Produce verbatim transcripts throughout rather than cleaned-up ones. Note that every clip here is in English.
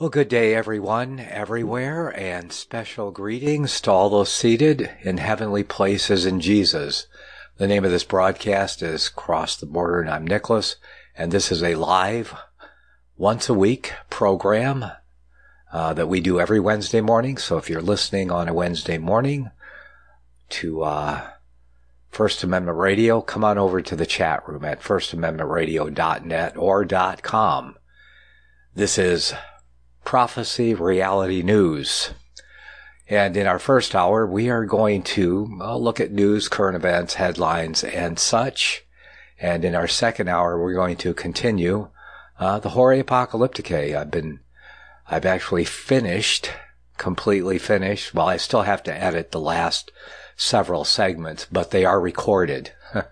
Well, good day, everyone, everywhere, and special greetings to all those seated in heavenly places in Jesus. The name of this broadcast is Cross the Border, and I'm Nicholas, and this is a live, once-a-week program uh, that we do every Wednesday morning. So if you're listening on a Wednesday morning to uh, First Amendment Radio, come on over to the chat room at first amendment radio dot net or .com. This is Prophecy Reality News. And in our first hour, we are going to uh, look at news, current events, headlines, and such. And in our second hour, we're going to continue uh, the Horae Apocalypticae. I've been, I've actually finished, completely finished. Well, I still have to edit the last several segments, but they are recorded.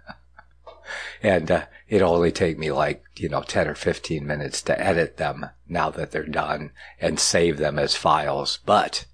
And uh, it'll only take me like, you know, ten or fifteen minutes to edit them now that they're done and save them as files. But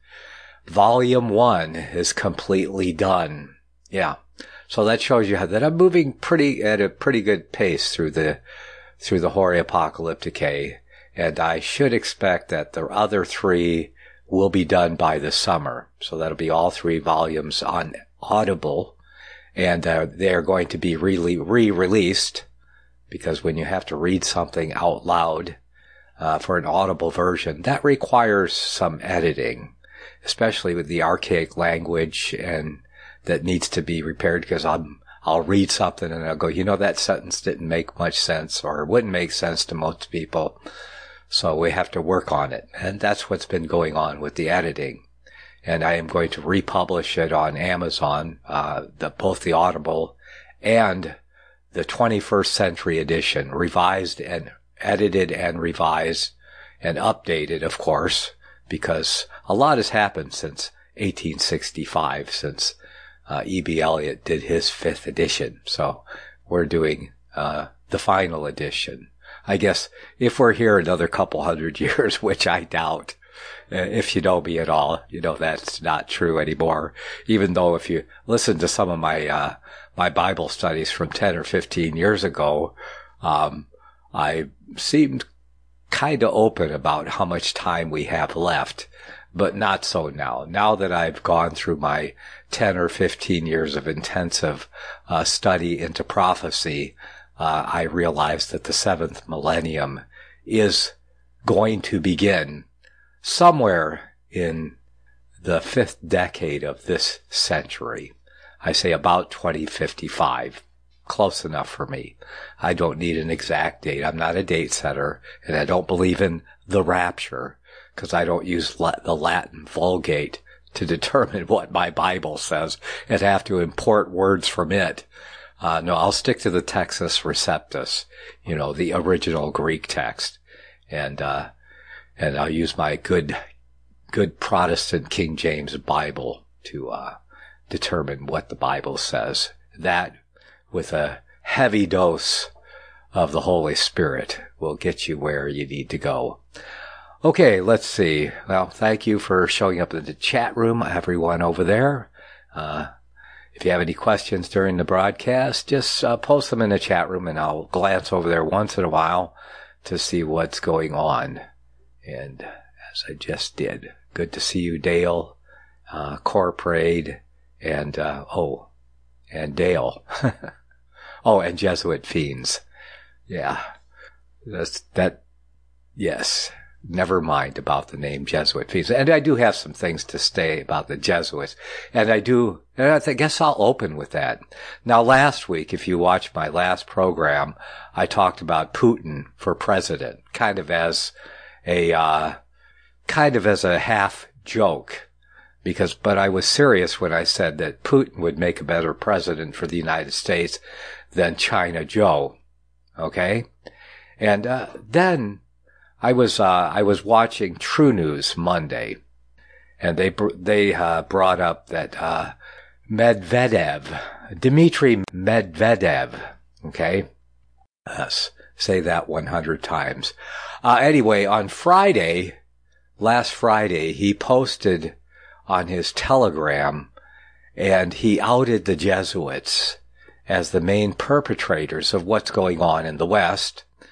volume one is completely done. Yeah. So that shows you how that I'm moving pretty at a pretty good pace through the through the Horae Apocalypticae. And I should expect that the other three will be done by the summer. So that'll be all three volumes on Audible. And uh, they're going to be re- re-released because when you have to read something out loud uh, for an audible version, that requires some editing, especially with the archaic language and that needs to be repaired because I'm, I'll read something and I'll go, you know, that sentence didn't make much sense or wouldn't make sense to most people. So we have to work on it. And that's what's been going on with the editing. And I am going to republish it on Amazon, uh, the, both the Audible and the twenty-first century edition, revised and edited and revised and updated, of course, because a lot has happened since eighteen sixty-five, since uh, E B. Elliott did his fifth edition. So we're doing uh, the final edition. I guess if we're here another couple hundred years, which I doubt, if you know me at all, you know that's not true anymore. Even though if you listen to some of my uh, my Bible studies from ten or fifteen years ago, um, I seemed kind of open about how much time we have left, but not so now. Now that I've gone through my ten or fifteen years of intensive uh, study into prophecy, uh, I realize that the seventh millennium is going to begin somewhere in the fifth decade of this century. I say about twenty fifty-five. Close enough for me. I don't need an exact date. I'm not a date setter, and I don't believe in the rapture because I don't use la- the Latin Vulgate to determine what my Bible says and have to import words from it. Uh, no, I'll stick to the Textus Receptus, you know, the original Greek text. And, uh, And I'll use my good, good Protestant King James Bible to, uh, determine what the Bible says. That, with a heavy dose of the Holy Spirit, will get you where you need to go. Okay, let's see. Well, thank you for showing up in the chat room, everyone over there. Uh, if you have any questions during the broadcast, just uh, post them in the chat room and I'll glance over there once in a while to see what's going on. And as I just did, good to see you, Dale, uh, Core Parade, and, uh, oh, and Dale. Oh, and Jesuit Fiends. Yeah. That's, that, yes. Never mind about the name Jesuit Fiends. And I do have some things to say about the Jesuits. And I do, and I guess I'll open with that. Now, last week, if you watched my last program, I talked about Putin for president, kind of as a, uh, kind of as a half joke, because, but I was serious when I said that Putin would make a better president for the United States than China Joe. Okay? And, uh, then I was, uh, I was watching True News Monday, and they, they, uh, brought up that, uh, Medvedev, Dmitry Medvedev, okay? Yes. Say that one hundred times. Uh, anyway, on Friday, last Friday, he posted on his Telegram and he outed the Jesuits as the main perpetrators of what's going on in the West.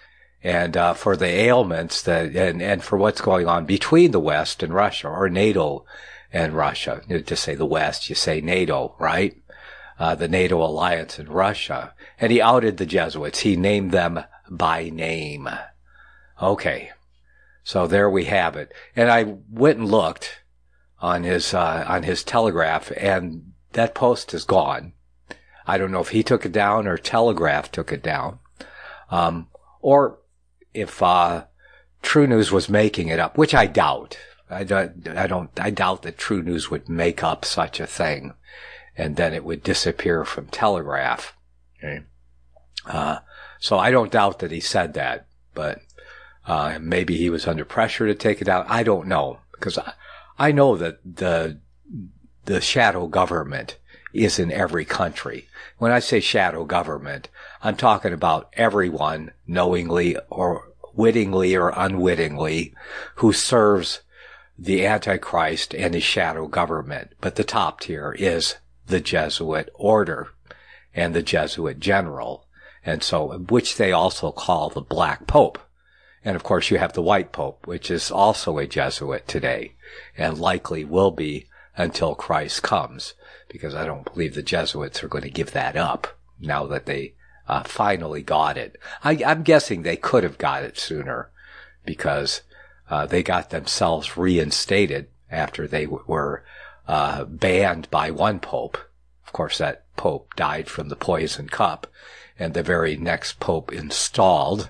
and uh, for the ailments that and and for what's going on between the West and Russia, or NATO and Russia. To say the West, you say NATO, right? Uh, the NATO alliance in Russia. And he outed the Jesuits. He named them by name. Okay. So there we have it. And I went and looked on his, uh, on his Telegraph, and that post is gone. I don't know if he took it down or Telegraph took it down. Um, or if, uh, True News was making it up, which I doubt. I don't, I don't, I doubt that True News would make up such a thing, and then it would disappear from Telegraph. Okay. Uh, so I don't doubt that he said that, but, uh, maybe he was under pressure to take it out. I don't know, because I, I know that the, the shadow government is in every country. When I say shadow government, I'm talking about everyone knowingly or wittingly or unwittingly who serves the Antichrist and his shadow government. But the top tier is the Jesuit order and the Jesuit general. And so, which they also call the Black Pope. And of course you have the White Pope, which is also a Jesuit today and likely will be until Christ comes, because I don't believe the Jesuits are going to give that up now that they uh, finally got it. I, I'm guessing they could have got it sooner, because uh, they got themselves reinstated after they w- were uh, banned by one pope. Of course, that pope died from the poison cup, and the very next pope installed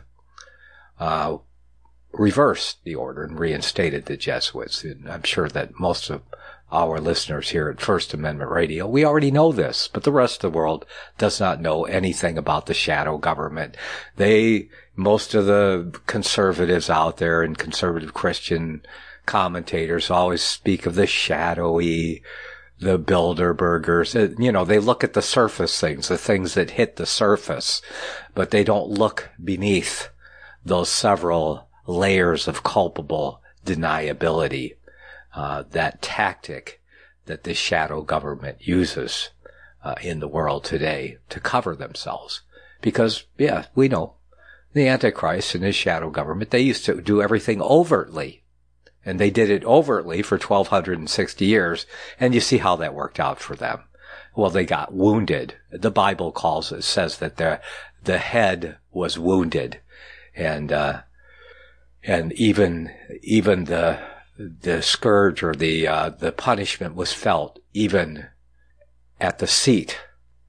uh reversed the order and reinstated the Jesuits. And I'm sure that most of our listeners here at First Amendment Radio, we already know this, but the rest of the world does not know anything about the shadow government. They, most of the conservatives out there and conservative Christian commentators always speak of the shadowy, the Bilderbergers. You know, they look at the surface things, the things that hit the surface, but they don't look beneath those several layers of culpable deniability, uh, that tactic that this shadow government uses uh, in the world today to cover themselves. Because, yeah, we know the Antichrist and his shadow government, they used to do everything overtly. And they did it overtly for twelve sixty years, and you see how that worked out for them. Well, they got wounded. The Bible calls it, says that the, the head was wounded. And, uh, And even, even the, the scourge or the, uh, the punishment was felt even at the seat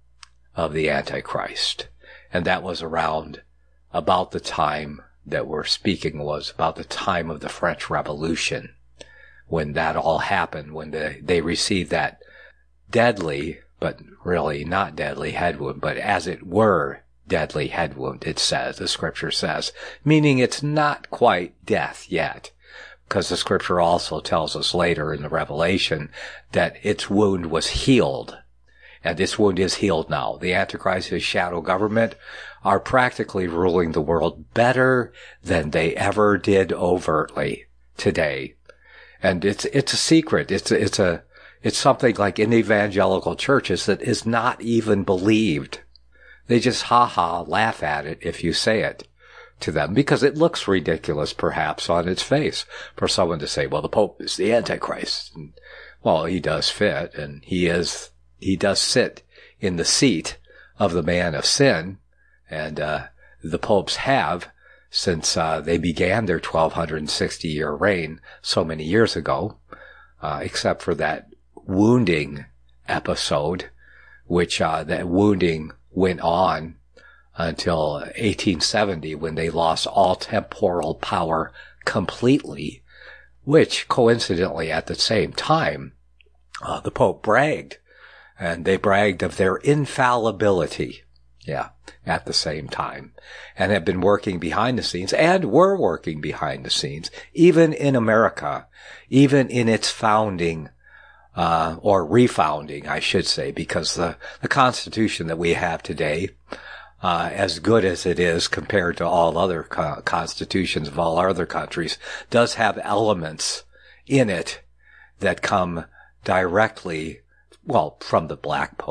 of the Antichrist. And that was around about the time that we're speaking, was about the time of the French Revolution, when that all happened, when the, they received that deadly, but really not deadly head wound, but as it were, deadly head wound, it says, the scripture says, meaning it's not quite death yet, because the scripture also tells us later in the Revelation that its wound was healed, and this wound is healed now. The Antichrist, his shadow government, are practically ruling the world better than they ever did overtly today. And it's, it's a secret. It's, it's a, it's something like in evangelical churches that is not even believed. They just ha-ha laugh at it if you say it to them, because it looks ridiculous perhaps on its face for someone to say, well, the Pope is the Antichrist. And, well, he does fit, and he is, he does sit in the seat of the man of sin, and uh the popes have since uh they began their twelve sixty year reign so many years ago, uh except for that wounding episode, which uh that wounding went on until eighteen seventy, when they lost all temporal power completely, which coincidentally at the same time, uh, the Pope bragged, and they bragged of their infallibility. Yeah, at the same time, and have been working behind the scenes, and were working behind the scenes, even in America, even in its founding, uh, or refounding, I should say, because the, the Constitution that we have today, uh, as good as it is compared to all other co- constitutions of all other countries, does have elements in it that come directly, well, from the Black Pope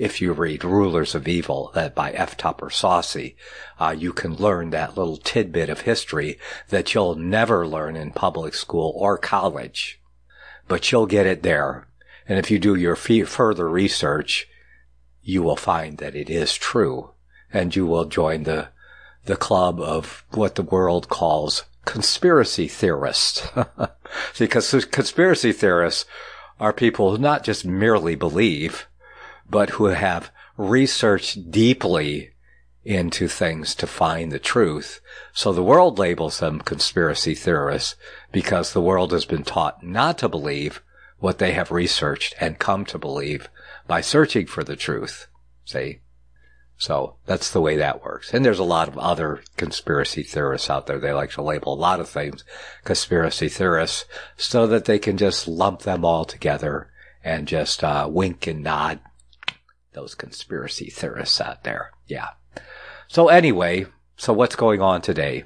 if you read Rulers of Evil, that by F. Tupper Saucy, uh, you can learn that little tidbit of history that you'll never learn in public school or college. But you'll get it there. And if you do your f- further research, you will find that it is true. And you will join the, the club of what the world calls conspiracy theorists. Because conspiracy theorists are people who not just merely believe, but who have researched deeply into things to find the truth. So the world labels them conspiracy theorists because the world has been taught not to believe what they have researched and come to believe by searching for the truth. See? So that's the way that works. And there's a lot of other conspiracy theorists out there. They like to label a lot of things conspiracy theorists so that they can just lump them all together and just uh, wink and nod. Those conspiracy theorists out there. Yeah. So anyway, so what's going on today?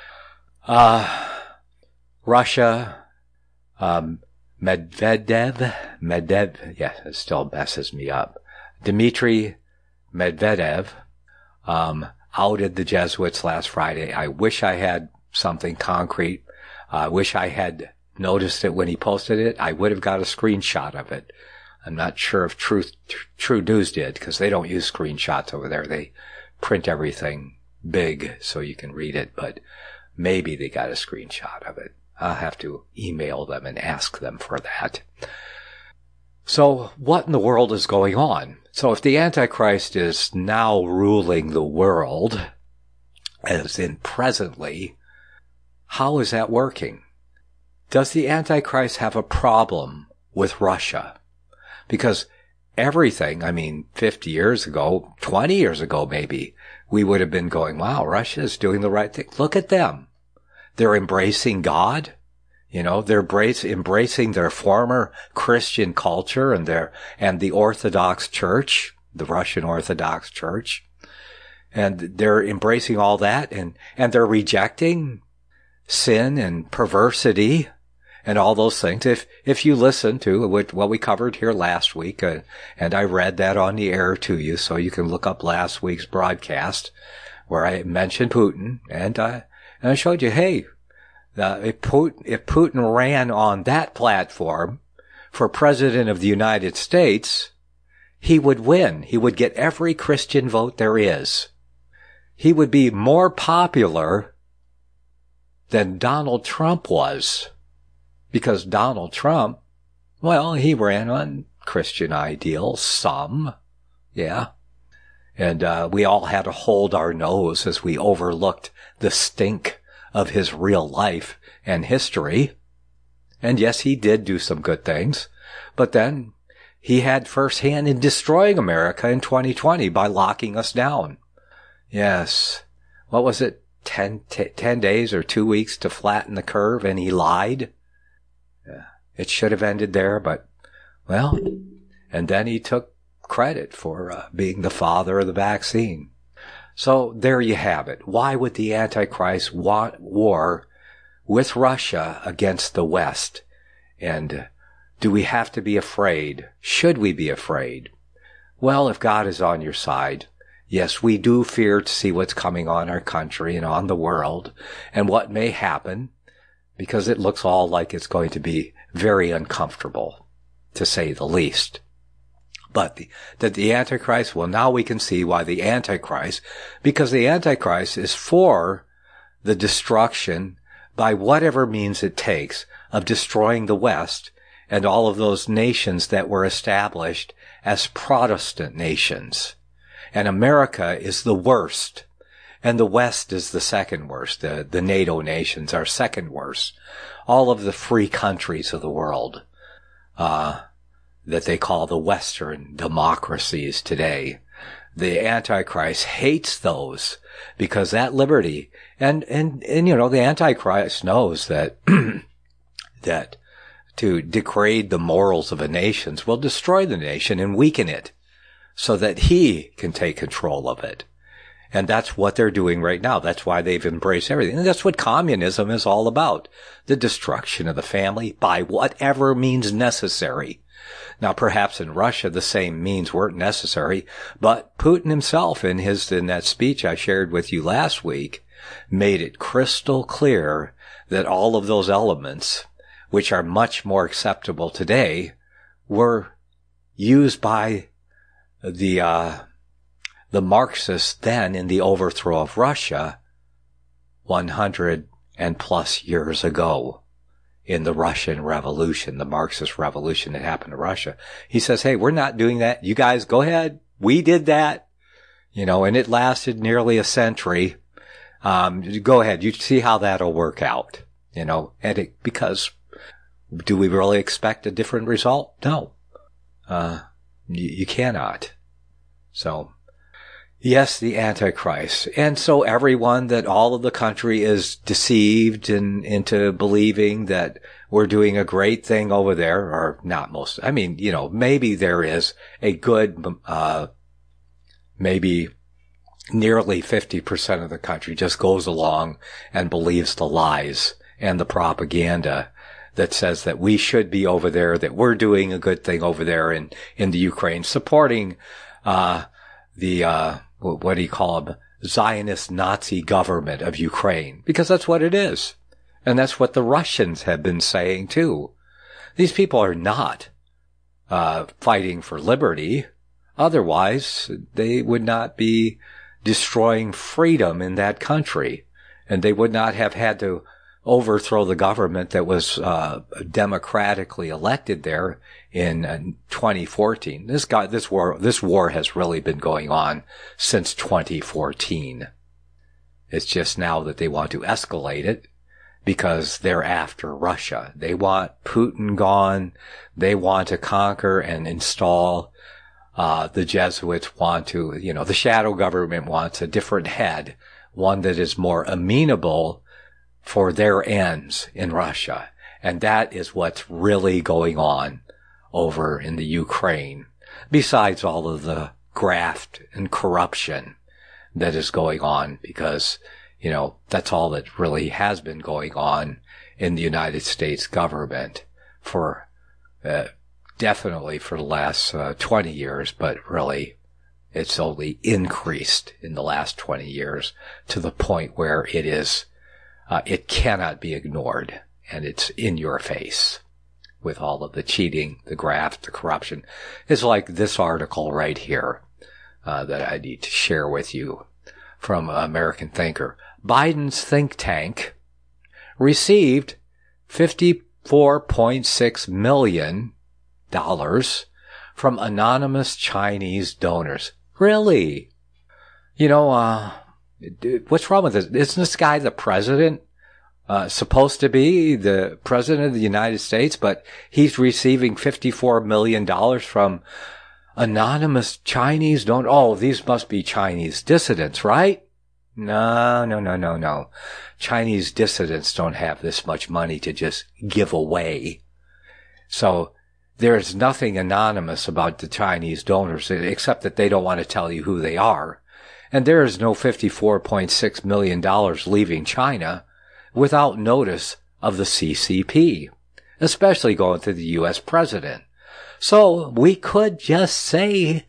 Uh, Russia, um, Medvedev, Medvedev, yeah, it still messes me up. Dmitry Medvedev, um, outed the Jesuits last Friday. I wish I had something concrete. I wish I had noticed it when he posted it. I would have got a screenshot of it. I'm not sure if Truth, True News did, because they don't use screenshots over there. They print everything big so you can read it, but maybe they got a screenshot of it. I'll have to email them and ask them for that. So what in the world is going on? So if the Antichrist is now ruling the world, as in presently, how is that working? Does the Antichrist have a problem with Russia? Because everything, I mean, fifty years ago, twenty years ago maybe, we would have been going, wow, Russia is doing the right thing. Look at them. They're embracing God. You know, they're embrace, embracing their former Christian culture and their, and the Orthodox Church, the Russian Orthodox Church. And they're embracing all that and, and they're rejecting sin and perversity and all those things. If, if you listen to what, what we covered here last week, uh, and I read that on the air to you, so you can look up last week's broadcast where I mentioned Putin and, uh, and I showed you, hey, uh, if Putin, if Putin ran on that platform for president of the United States, he would win. He would get every Christian vote there is. He would be more popular than Donald Trump was. Because Donald Trump, well, he ran on Christian ideals, some, yeah. And uh, we all had to hold our nose as we overlooked the stink of his real life and history. And yes, he did do some good things, but then he had firsthand in destroying America in twenty twenty by locking us down. Yes. What was it? Ten, t- ten days or two weeks to flatten the curve, and he lied. Yeah. It should have ended there, but, well, and then he took credit for uh, being the father of the vaccine. So there you have it. Why would the Antichrist want war with Russia against the West? And do we have to be afraid? Should we be afraid? Well, if God is on your side, yes, we do fear to see what's coming on our country and on the world and what may happen, because it looks all like it's going to be very uncomfortable, to say the least. But the, that the Antichrist, well, now we can see why the Antichrist, because the Antichrist is for the destruction by whatever means it takes of destroying the West and all of those nations that were established as Protestant nations. And America is the worst. And the West is the second worst. The, the NATO nations are second worst. All of the free countries of the world, uh, that they call the Western democracies today. The Antichrist hates those because that liberty, and, and, and, you know, the Antichrist knows that, that to degrade the morals of a nation will destroy the nation and weaken it so that he can take control of it. And that's what they're doing right now. That's why they've embraced everything. And that's what communism is all about. The destruction of the family by whatever means necessary. Now, perhaps in Russia, the same means weren't necessary, but Putin himself in his, in that speech I shared with you last week, made it crystal clear that all of those elements, which are much more acceptable today, were used by the, uh, the Marxists then in the overthrow of Russia one hundred and plus years ago in the Russian Revolution, the Marxist revolution that happened to Russia. He says, hey, we're not doing that. You guys go ahead. We did that. You know, and it lasted nearly a century. Um, go ahead. You see how that'll work out, you know, and it, because do we really expect a different result? No. Uh, you, you cannot. So, yes, the Antichrist. And so everyone that all of the country is deceived and into believing that we're doing a great thing over there, or not most. I mean, you know, maybe there is a good, uh, maybe nearly fifty percent of the country just goes along and believes the lies and the propaganda that says that we should be over there, that we're doing a good thing over there in, in the Ukraine, supporting, uh, the, uh, what do you call them? Zionist Nazi government of Ukraine. Because that's what it is. And that's what the Russians have been saying too. These people are not, uh, fighting for liberty. Otherwise, they would not be destroying freedom in that country. And they would not have had to overthrow the government that was uh democratically elected there in uh, twenty fourteen. This guy, this war, this war has really been going on since twenty fourteen. It's just now that they want to escalate it because they're after Russia. They want Putin gone. They want to conquer and install. Uh the Jesuits want to, you know, the shadow government wants a different head, one that is more amenable for their ends in Russia. And that is what's really going on over in the Ukraine, besides all of the graft and corruption that is going on, because, you know, that's all that really has been going on in the United States government for, uh, definitely for the last uh, twenty years, but really it's only increased in the last twenty years to the point where it is Uh, it cannot be ignored, and it's in your face with all of the cheating, the graft, the corruption. It's like this article right here uh, that I need to share with you from American Thinker. Biden's think tank received fifty-four point six million dollars from anonymous Chinese donors. Really? You know, uh... what's wrong with this? Isn't this guy the president, uh, supposed to be the president of the United States, but he's receiving fifty-four million dollars from anonymous Chinese don't, oh, these must be Chinese dissidents, right? No, no, no, no, no. Chinese dissidents don't have this much money to just give away. So there's nothing anonymous about the Chinese donors except that they don't want to tell you who they are. And there is no fifty-four point six million dollars leaving China without notice of the C C P, especially going to the U S president. So we could just say,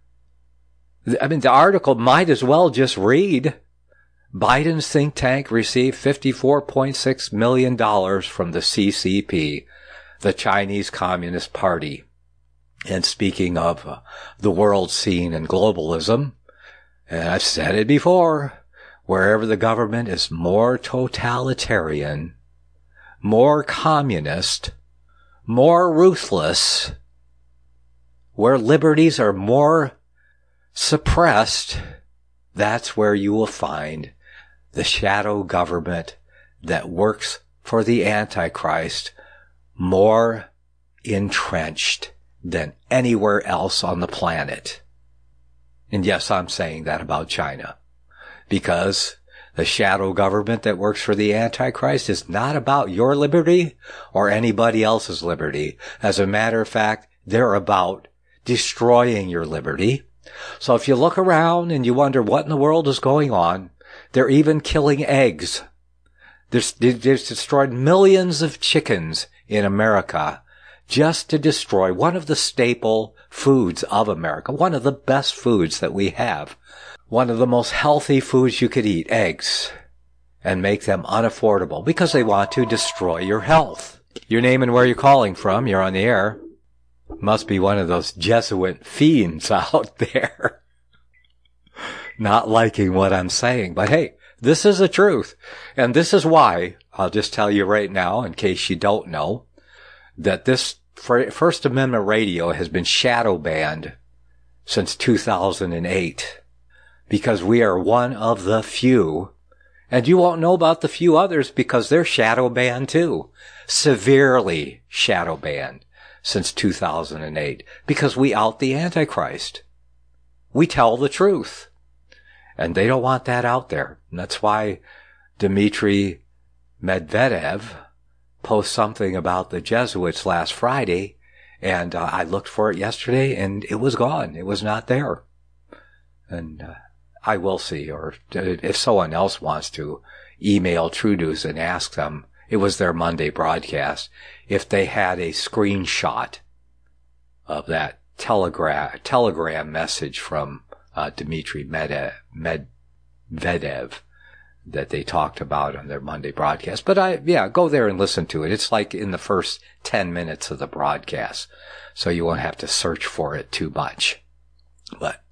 I mean, the article might as well just read, Biden's think tank received fifty-four point six million dollars from the C C P, the Chinese Communist Party. And speaking of uh, the world scene and globalism, and I've said it before, wherever the government is more totalitarian, more communist, more ruthless, where liberties are more suppressed, that's where you will find the shadow government that works for the Antichrist more entrenched than anywhere else on the planet. And yes, I'm saying that about China, because the shadow government that works for the Antichrist is not about your liberty or anybody else's liberty. As a matter of fact, they're about destroying your liberty, So if you look around and you wonder what in the world is going on, they're even killing eggs. There's, there's destroyed millions of chickens in America just to destroy one of the staple foods of America, one of the best foods that we have, one of the most healthy foods you could eat, eggs, and make them unaffordable because they want to destroy your health. Your name and where you're calling from, you're on the air. Must be one of those Jesuit fiends out there. Not liking what I'm saying, but hey, this is the truth. And this is why, I'll just tell you right now, in case you don't know, that this First Amendment radio has been shadow banned since two thousand eight. Because we are one of the few, and you won't know about the few others because they're shadow banned too. Severely shadow banned since two thousand eight. Because we out the Antichrist. We tell the truth. And they don't want that out there. And that's why Dmitry Medvedev post something about the Jesuits last Friday, and uh, I looked for it yesterday, and it was gone. It was not there. And uh, I will see, or if someone else wants to email True News and ask them, it was their Monday broadcast, if they had a screenshot of that telegram, telegram message from uh, Dmitry Medvedev, Medvedev that they talked about on their Monday broadcast. But I, yeah, go there and listen to it. It's like in the first ten minutes of the broadcast, so you won't have to search for it too much. But,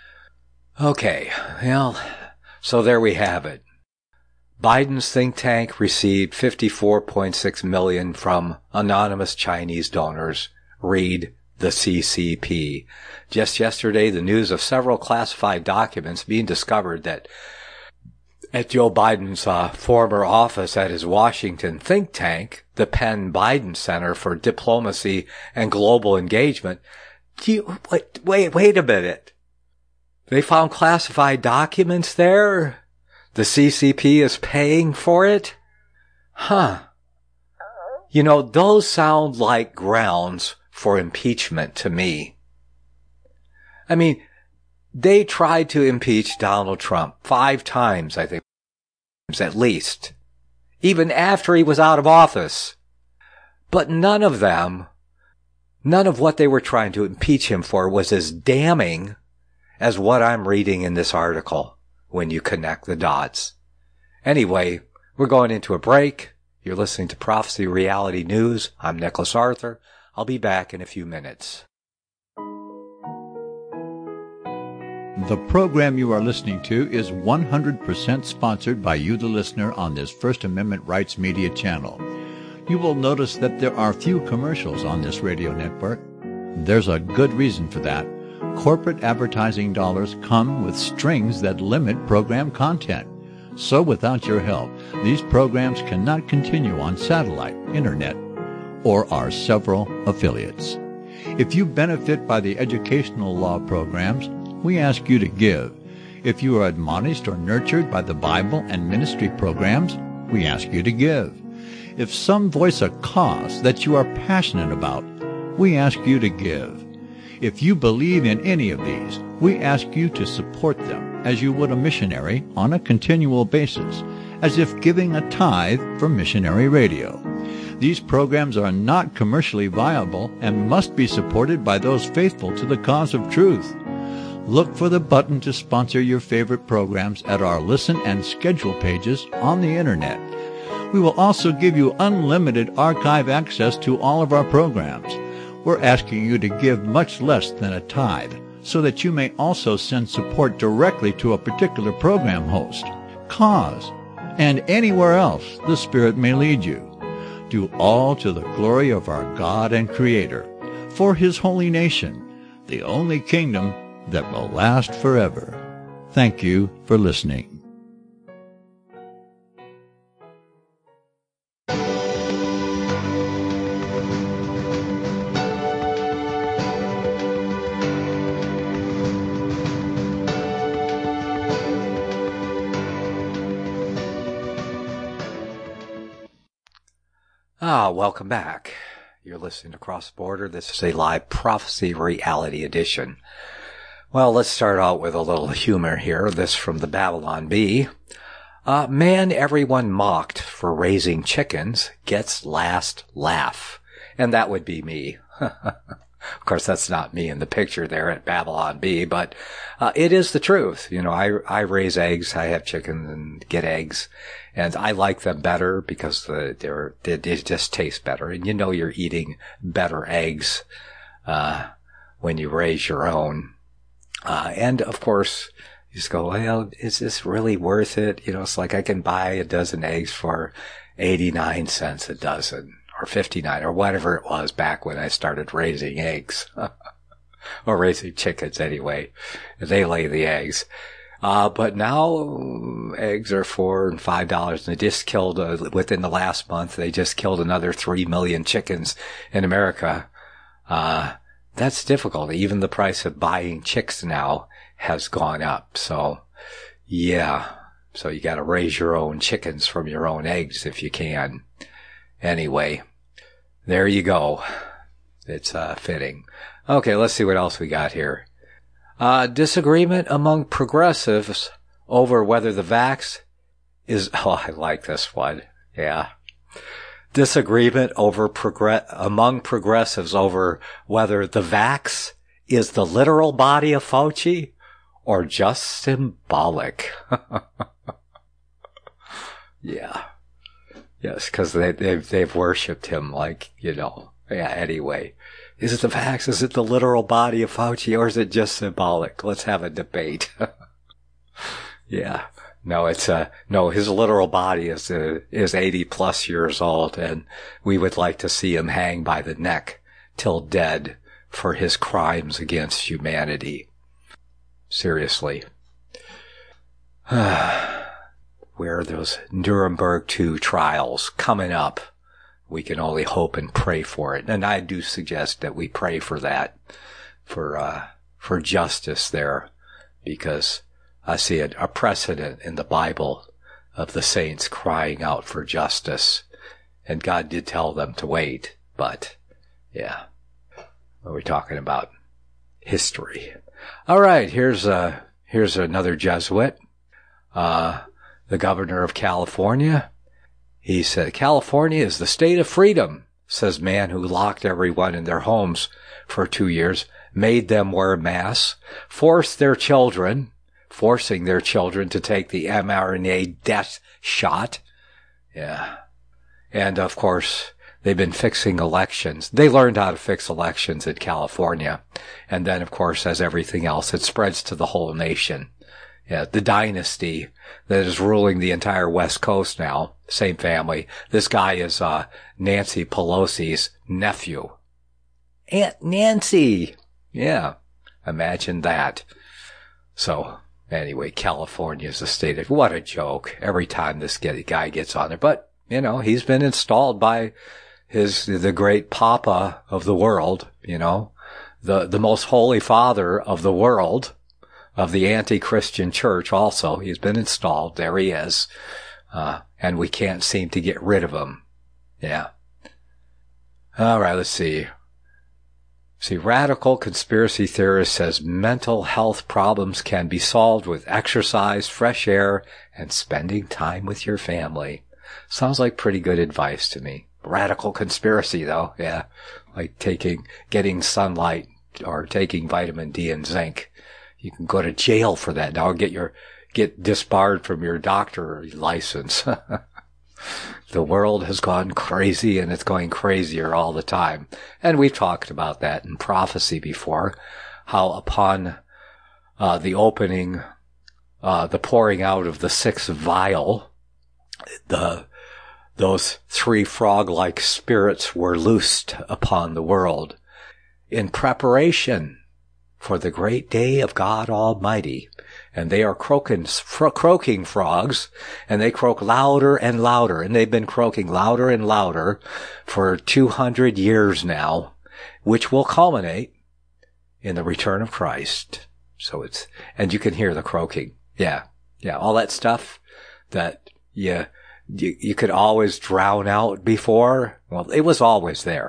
okay, well, so there we have it. Biden's think tank received fifty-four point six million dollars from anonymous Chinese donors. Read the C C P. Just yesterday, the news of several classified documents being discovered that at Joe Biden's uh, former office at his Washington think tank, the Penn Biden Center for Diplomacy and Global Engagement. Do you, wait, wait, wait a minute. They found classified documents there? The C C P is paying for it? Huh. You know, those sound like grounds for impeachment to me. I mean, they tried to impeach Donald Trump five times, I think, at least, even after he was out of office. But none of them, none of what they were trying to impeach him for was as damning as what I'm reading in this article when you connect the dots. Anyway, we're going into a break. You're listening to Prophecy Reality News. I'm Nicholas Arthur. I'll be back in a few minutes. The program you are listening to is one hundred percent sponsored by you, the listener, on this First Amendment Rights Media channel. You will notice that there are few commercials on this radio network. There's a good reason for that. Corporate advertising dollars come with strings that limit program content. So without your help, these programs cannot continue on satellite, internet, or our several affiliates. If you benefit by the educational law programs, we ask you to give. If you are admonished or nurtured by the Bible and ministry programs, we ask you to give. If some voice a cause that you are passionate about, we ask you to give. If you believe in any of these, we ask you to support them as you would a missionary on a continual basis, as if giving a tithe for missionary radio. These programs are not commercially viable and must be supported by those faithful to the cause of truth. Look for the button to sponsor your favorite programs at our listen and schedule pages on the Internet. We will also give you unlimited archive access to all of our programs. We're asking you to give much less than a tithe so that you may also send support directly to a particular program host, cause, and anywhere else the Spirit may lead you. Do all to the glory of our God and Creator, for His holy nation, the only kingdom that will last forever. Thank you for listening. Ah, welcome back. You're listening to Cross the Border. This is a live Prophecy Reality edition. Well, let's start out with a little humor here. This from the Babylon Bee. Uh, man everyone mocked for raising chickens gets last laugh. And that would be me. Of course, that's not me in the picture there at Babylon Bee, but uh, it is the truth. You know, I I raise eggs, I have chickens and get eggs, and I like them better because the, they're they, they just taste better, and you know you're eating better eggs uh, when you raise your own. Uh, and of course, you just go, well, is this really worth it? You know, it's like I can buy a dozen eggs for eighty-nine cents a dozen. Or fifty-nine, or whatever it was back when I started raising eggs. Or raising chickens anyway. They lay the eggs. Uh, but now eggs are four and five dollars, and they just killed, uh, within the last month, they just killed another three million chickens in America. Uh, that's difficult. Even the price of buying chicks now has gone up. So, yeah. So you gotta raise your own chickens from your own eggs if you can. Anyway, there you go. It's uh, fitting. Okay, let's see what else we got here. Uh, disagreement among progressives over whether the vax is... Oh, I like this one. Yeah. Disagreement over progress among progressives over whether the vax is the literal body of Fauci or just symbolic. Yeah. Yes, because they, they've, they've worshipped him like, you know, yeah, anyway. Is it the vax? Is it the literal body of Fauci? Or is it just symbolic? Let's have a debate. Yeah. No, it's, uh, no, his literal body is, uh, is eighty plus years old, and we would like to see him hang by the neck till dead for his crimes against humanity. Seriously. Where are those Nuremberg two trials coming up? We can only hope and pray for it. And I do suggest that we pray for that, for, uh, for justice there, because I see a, a precedent in the Bible of the saints crying out for justice. And God did tell them to wait, but yeah, we're talking about history. All right. Here's, uh, here's another Jesuit. Uh, The governor of California, he said, California is the state of freedom, says man who locked everyone in their homes for two years, made them wear masks, forced their children, forcing their children to take the mRNA death shot. Yeah. And of course, they've been fixing elections. They learned how to fix elections in California. And then, of course, as everything else, it spreads to the whole nation. Yeah, the dynasty that is ruling the entire West Coast now, same family. This guy is uh Nancy Pelosi's nephew. Aunt Nancy! Yeah, imagine that. So, anyway, California is the state of... What a joke. Every time this guy gets on there. But, you know, he's been installed by his the great Papa of the world, you know, the, the most holy father of the world, of the anti-Christian church also. He's been installed. There he is. Uh, and we can't seem to get rid of him. Yeah. All right, let's see. See, radical conspiracy theorist says mental health problems can be solved with exercise, fresh air, and spending time with your family. Sounds like pretty good advice to me. Radical conspiracy, though. Yeah. Like taking, getting sunlight or taking vitamin D and zinc. You can go to jail for that now, or get your, get disbarred from your doctor license. The world has gone crazy, and it's going crazier all the time. And we've talked about that in prophecy before, how upon uh, the opening, uh, the pouring out of the sixth vial, the those three frog-like spirits were loosed upon the world in preparation for the great day of God Almighty. And they are croaking, fro- croaking frogs, and they croak louder and louder, and they've been croaking louder and louder for two hundred years now, which will culminate in the return of Christ. So it's, and you can hear the croaking. Yeah. Yeah. All that stuff that you, you, you could always drown out before. Well, it was always there.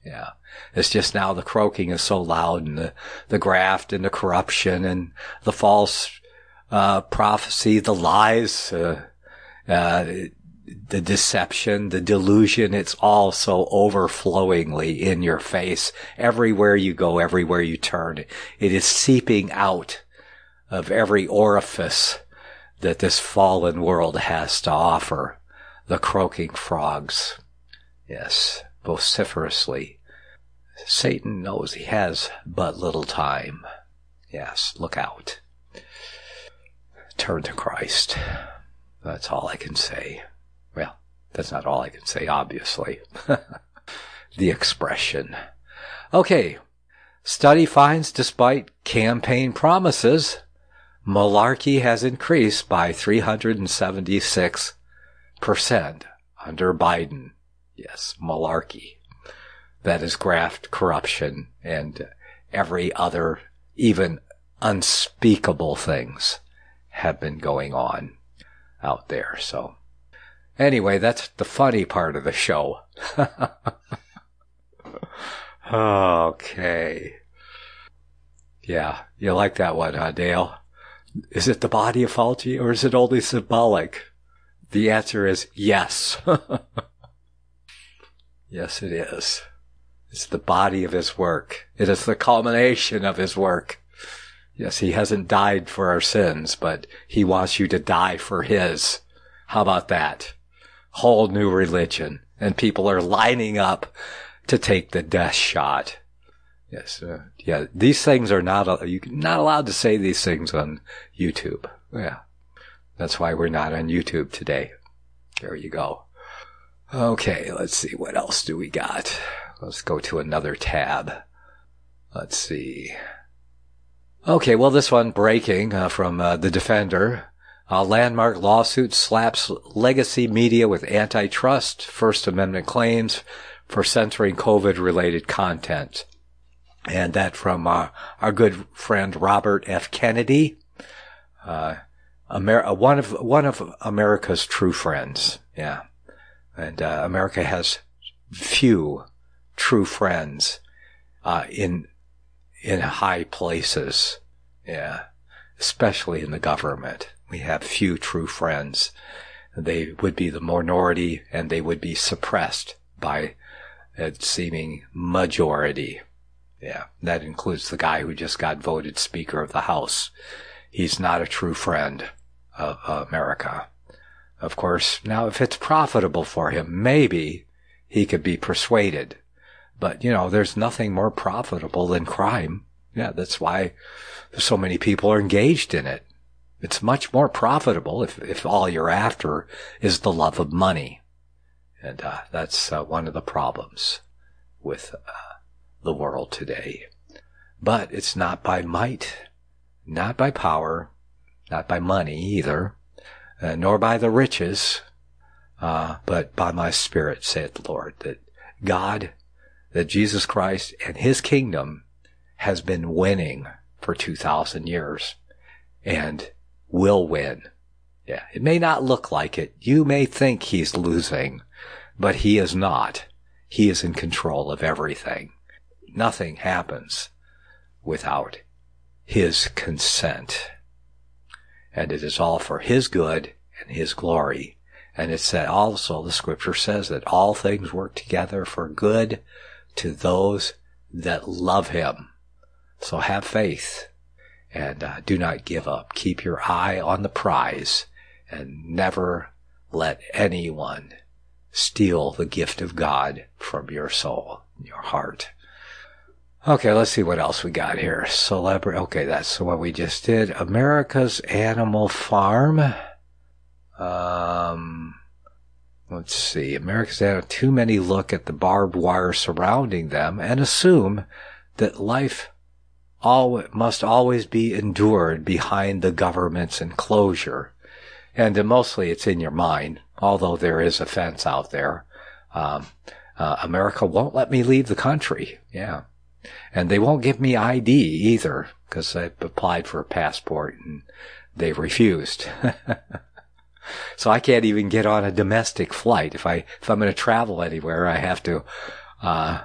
Yeah. It's just now the croaking is so loud, and the, the graft and the corruption and the false, uh, prophecy, the lies, uh, uh, the deception, the delusion. It's all so overflowingly in your face. Everywhere you go, everywhere you turn, it is seeping out of every orifice that this fallen world has to offer. The croaking frogs. Yes, vociferously. Satan knows he has but little time. Yes, look out. Turn to Christ. That's all I can say. Well, that's not all I can say, obviously. The expression. Okay. Study finds despite campaign promises, malarkey has increased by three hundred seventy-six percent under Biden. Yes, malarkey. That is graft, corruption, and every other, even unspeakable things have been going on out there. So, anyway, that's the funny part of the show. Okay. Yeah, you like that one, huh, Dale? Is it the body of Fauci, or is it only symbolic? The answer is yes. Yes, it is. It's the body of his work. It is the culmination of his work. Yes, he hasn't died for our sins, but he wants you to die for his. How about that? Whole new religion. And people are lining up to take the death shot. Yes, uh, yeah, these things are not, you're not allowed to say these things on YouTube. Yeah. That's why we're not on YouTube today. There you go. Okay, let's see. What else do we got? Let's go to another tab. Let's see. Okay, well, this one breaking uh, from uh, The Defender. A landmark lawsuit slaps legacy media with antitrust, First Amendment claims for censoring COVID-related content. And that from uh, our good friend Robert F. Kennedy, uh, Amer- one of one of America's true friends. Yeah, and uh, America has few true friends uh, in in high places. Yeah, especially in the government, we have few true friends. They would be the minority, and they would be suppressed by a seeming majority. Yeah, that includes the guy who just got voted Speaker of the House. He's not a true friend of America. Of course, now if it's profitable for him, maybe he could be persuaded. But, you know, there's nothing more profitable than crime. Yeah, that's why so many people are engaged in it. It's much more profitable if, if all you're after is the love of money. And uh, that's uh, one of the problems with uh, the world today. But it's not by might, not by power, not by money either, uh, nor by the riches, uh, but by my Spirit, saith the Lord, that God, that Jesus Christ and his kingdom has been winning for two thousand years and will win. Yeah, it may not look like it. You may think he's losing, but he is not. He is in control of everything. Nothing happens without his consent. And it is all for his good and his glory. And it's that also the scripture says that all things work together for good to those that love him. So have faith and uh, do not give up. Keep your eye on the prize and never let anyone steal the gift of God from your soul, your heart. Okay, let's see what else we got here. Celebrity. Okay, that's what we just did. America's Animal Farm. Um, let's see. America's Animal. Too many look at the barbed wire surrounding them and assume that life al- must always be endured behind the government's enclosure. And uh, mostly it's in your mind, although there is a fence out there. Um, uh, America won't let me leave the country. Yeah. And they won't give me I D either, because I've applied for a passport and they refused. So I can't even get on a domestic flight. If I, if I'm going to travel anywhere, I have to, uh,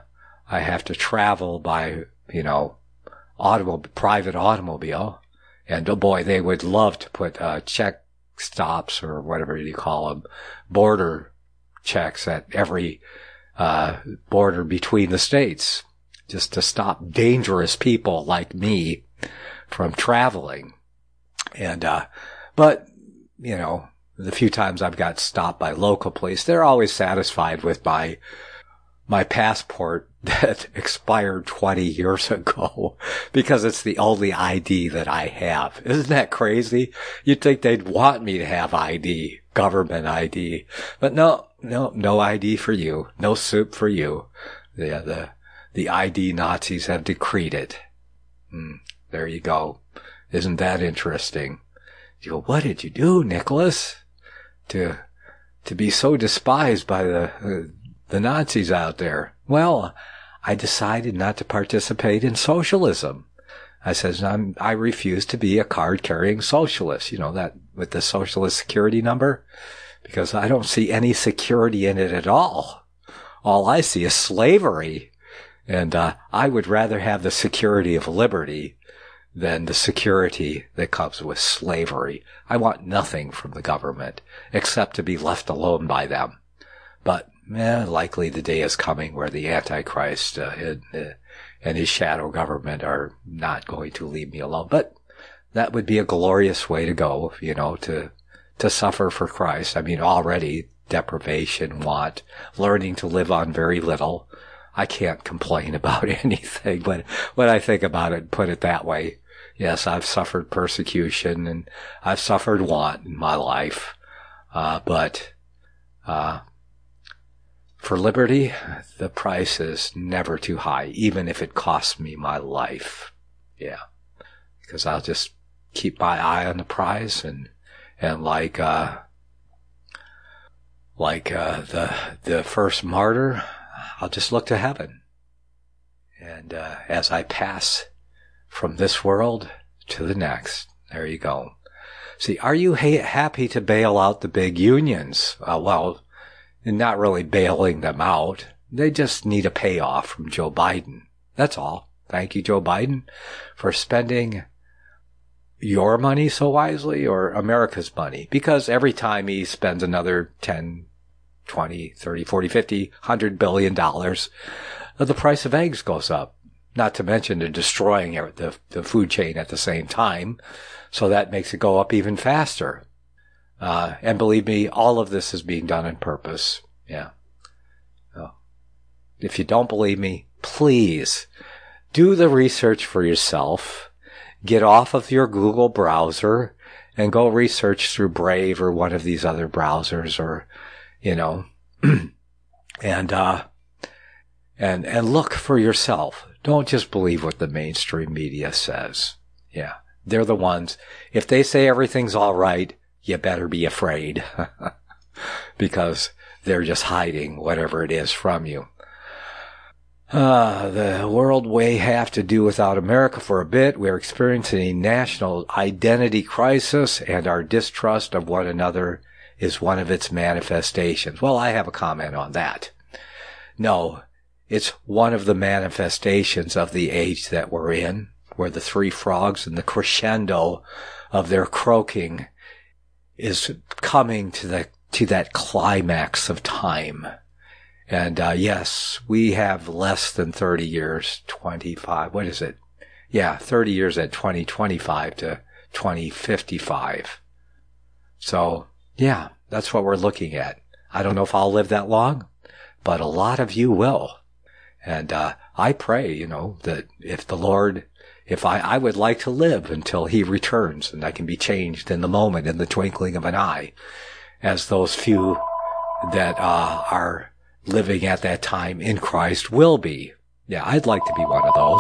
I have to travel by, you know, automobile, private automobile. And oh boy, they would love to put, uh, check stops or whatever you call them, border checks at every, uh, border between the states, just to stop dangerous people like me from traveling. And, uh, but, you know, the few times I've got stopped by local police, they're always satisfied with my, my passport that expired twenty years ago because it's the only I D that I have. Isn't that crazy? You'd think they'd want me to have I D, government I D, but no, no, no I D for you. No soup for you. The, the, the I D Nazis have decreed it. Mm, there you go. Isn't that interesting? You go, what did you do, Nicholas, to, to be so despised by the, uh, the Nazis out there? Well, I decided not to participate in socialism. I says, I'm, I refuse to be a card-carrying socialist, you know, that with the socialist security number, because I don't see any security in it at all. All I see is slavery. And, uh, I would rather have the security of liberty than the security that comes with slavery. I want nothing from the government except to be left alone by them. But, eh, likely the day is coming where the Antichrist uh, and, uh, and his shadow government are not going to leave me alone. But that would be a glorious way to go, you know, to to suffer for Christ. I mean, already deprivation, want, learning to live on very little. I can't complain about anything, but when I think about it, put it that way, yes, I've suffered persecution and I've suffered want in my life. Uh, but, uh, for liberty, the price is never too high, even if it costs me my life. Yeah. Because I'll just keep my eye on the prize and, and like, uh, like, uh, the, the first martyr, I'll just look to heaven. And, uh, as I pass from this world to the next, there you go. See, are you ha- happy to bail out the big unions? Uh, well, not really bailing them out. They just need a payoff from Joe Biden. That's all. Thank you, Joe Biden, for spending your money so wisely, or America's money. Because every time he spends another ten, twenty, thirty, forty, fifty, one hundred billion dollars, the price of eggs goes up. Not to mention they're destroying the, the food chain at the same time. So that makes it go up even faster. Uh, and believe me, all of this is being done on purpose. Yeah. Oh. If you don't believe me, please do the research for yourself. Get off of your Google browser and go research through Brave or one of these other browsers, or, you know, and, uh, and, and look for yourself. Don't just believe what the mainstream media says. Yeah. They're the ones. If they say everything's all right, you better be afraid because they're just hiding whatever it is from you. Uh, the world may have to do without America for a bit. We're experiencing a national identity crisis, and our distrust of one another is one of its manifestations. Well, I have a comment on that. No, it's one of the manifestations of the age that we're in, where the three frogs and the crescendo of their croaking is coming to the to that climax of time. And uh yes, we have less than thirty years, twenty-five, what is it? Yeah, thirty years at twenty twenty-five to twenty fifty-five. So, yeah, that's what we're looking at. I don't know if I'll live that long, but a lot of you will. And uh I pray, you know, that if the Lord, if I, I would like to live until he returns and I can be changed in the moment, in the twinkling of an eye, as those few that uh are living at that time in Christ will be. Yeah, I'd like to be one of those.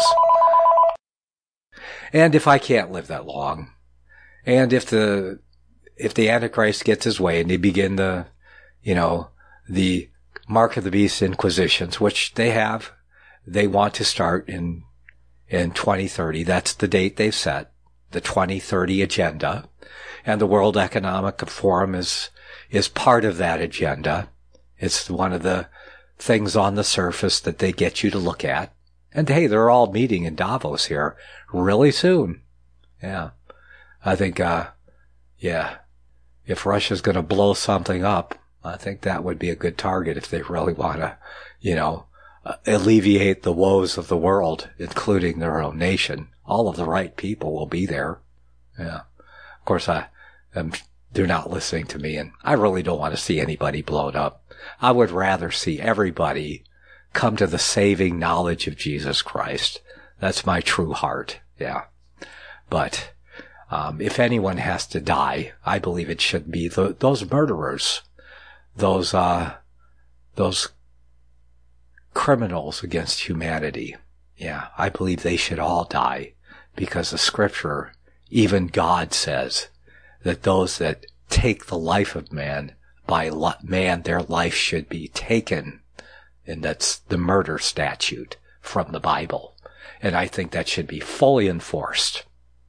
And if I can't live that long, and if the, if the Antichrist gets his way and they begin the, you know, the Mark of the Beast Inquisitions, which they have, they want to start in, in twenty thirty. That's the date they've set, the twenty thirty agenda. And the World Economic Forum is, is part of that agenda. It's one of the, things on the surface that they get you to look at. And hey, they're all meeting in Davos here really soon. Yeah. I think, uh, yeah, if Russia's going to blow something up, I think that would be a good target if they really want to, you know, uh, alleviate the woes of the world, including their own nation. All of the right people will be there. Yeah. Of course, I, um, they're not listening to me, and I really don't want to see anybody blown up. I would rather see everybody come to the saving knowledge of Jesus Christ. That's my true heart. Yeah. But, um, if anyone has to die, I believe it should be the, those murderers, those, uh, those criminals against humanity. Yeah. I believe they should all die because the scripture, even God says that those that take the life of man, by man, their life should be taken. And that's the murder statute from the Bible. And I think that should be fully enforced.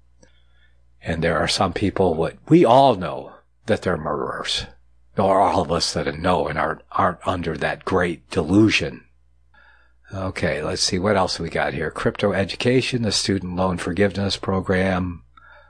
And there are some people, what we all know that they're murderers. Or all of us that know and aren't, aren't under that great delusion. Okay, let's see what else we got here. Crypto education, the student loan forgiveness program.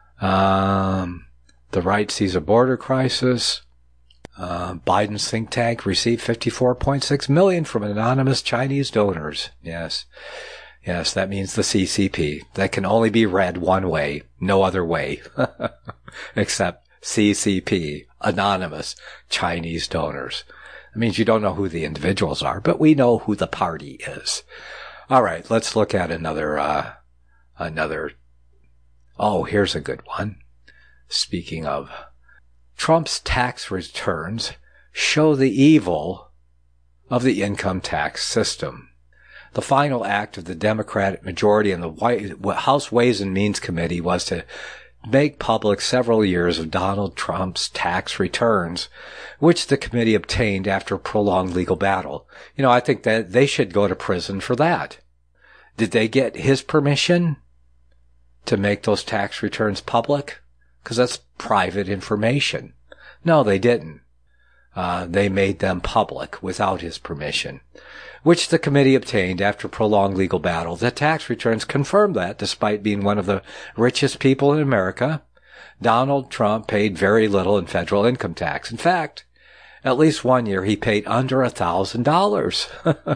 Um, the right sees a border crisis. Uh, Biden's think tank received fifty-four point six million dollars from anonymous Chinese donors. Yes. Yes, that means the C C P. That can only be read one way, no other way, except C C P, anonymous Chinese donors. That means you don't know who the individuals are, but we know who the party is. All right, let's look at another, uh, another. Oh, here's a good one. Speaking of, Trump's tax returns show the evil of the income tax system. The final act of the Democratic majority in the White House Ways and Means Committee was to make public several years of Donald Trump's tax returns, which the committee obtained after a prolonged legal battle. You know, I think that they should go to prison for that. Did they get his permission to make those tax returns public? Because that's private information. No, they didn't. Uh, they made them public without his permission, which the committee obtained after prolonged legal battle. The tax returns confirmed that despite being one of the richest people in America, Donald Trump paid very little in federal income tax. In fact, at least one year he paid under a thousand dollars.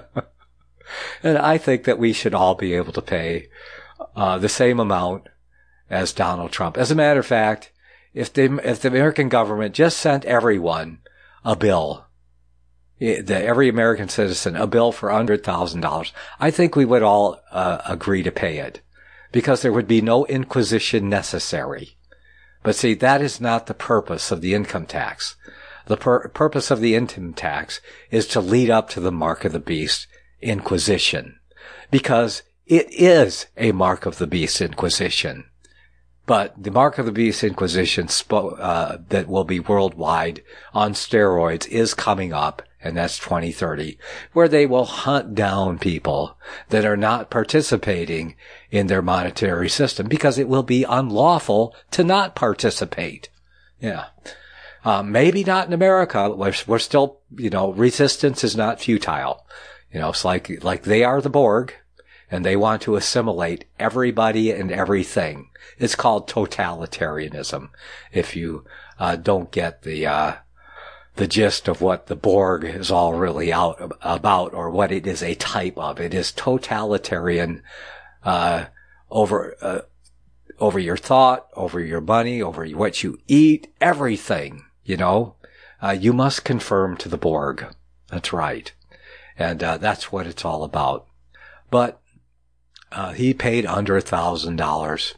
And I think that we should all be able to pay uh, the same amount as Donald Trump. As a matter of fact, if the, if the American government just sent everyone a bill, the, every American citizen, a bill for under one thousand dollars, I think we would all uh, agree to pay it because there would be no inquisition necessary. But see, that is not the purpose of the income tax. The pur- purpose of the income tax is to lead up to the mark of the beast, inquisition, because it is a mark of the beast, inquisition. But the mark of the beast inquisition spo- uh, that will be worldwide on steroids is coming up, and that's twenty thirty, where they will hunt down people that are not participating in their monetary system because it will be unlawful to not participate. Yeah. Uh, maybe not in America. We're, we're still, you know, resistance is not futile. You know, it's like, like they are the Borg and they want to assimilate everybody and everything. It's called totalitarianism. If you, uh, don't get the, uh, the gist of what the Borg is all really out about or what it is a type of. It is totalitarian, uh, over, uh, over your thought, over your money, over what you eat, everything, you know, uh, you must conform to the Borg. That's right. And, uh, that's what it's all about. But, uh, he paid under a thousand dollars.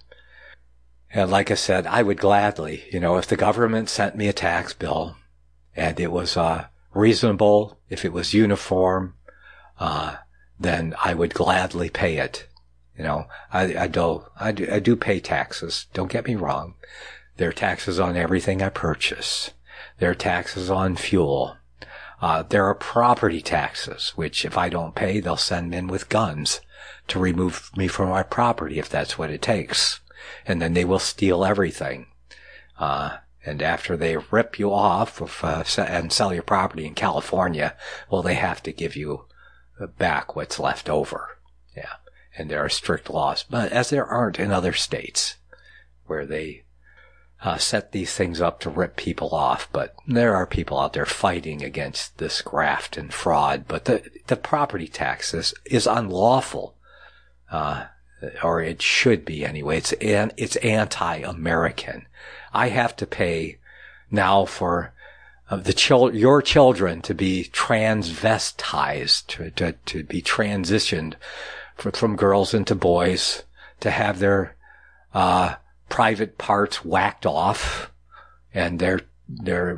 And like I said, I would gladly, you know, if the government sent me a tax bill and it was, uh, reasonable, if it was uniform, uh, then I would gladly pay it. You know, I, I do, I do, I do pay taxes. Don't get me wrong. There are taxes on everything I purchase. There are taxes on fuel. Uh, there are property taxes, which if I don't pay, they'll send me in with guns to remove me from my property if that's what it takes. And then they will steal everything. Uh, and after they rip you off of, uh, and sell your property in California, well, they have to give you back what's left over. Yeah. And there are strict laws, but as there aren't in other states where they uh, set these things up to rip people off. But there are people out there fighting against this graft and fraud. But the, the property tax is, is unlawful. Uh, or it should be anyway. It's, an, it's anti-American. I have to pay now for uh, the chil- your children to be transvestized, to, to, to be transitioned for, from girls into boys, to have their, uh, private parts whacked off and their, their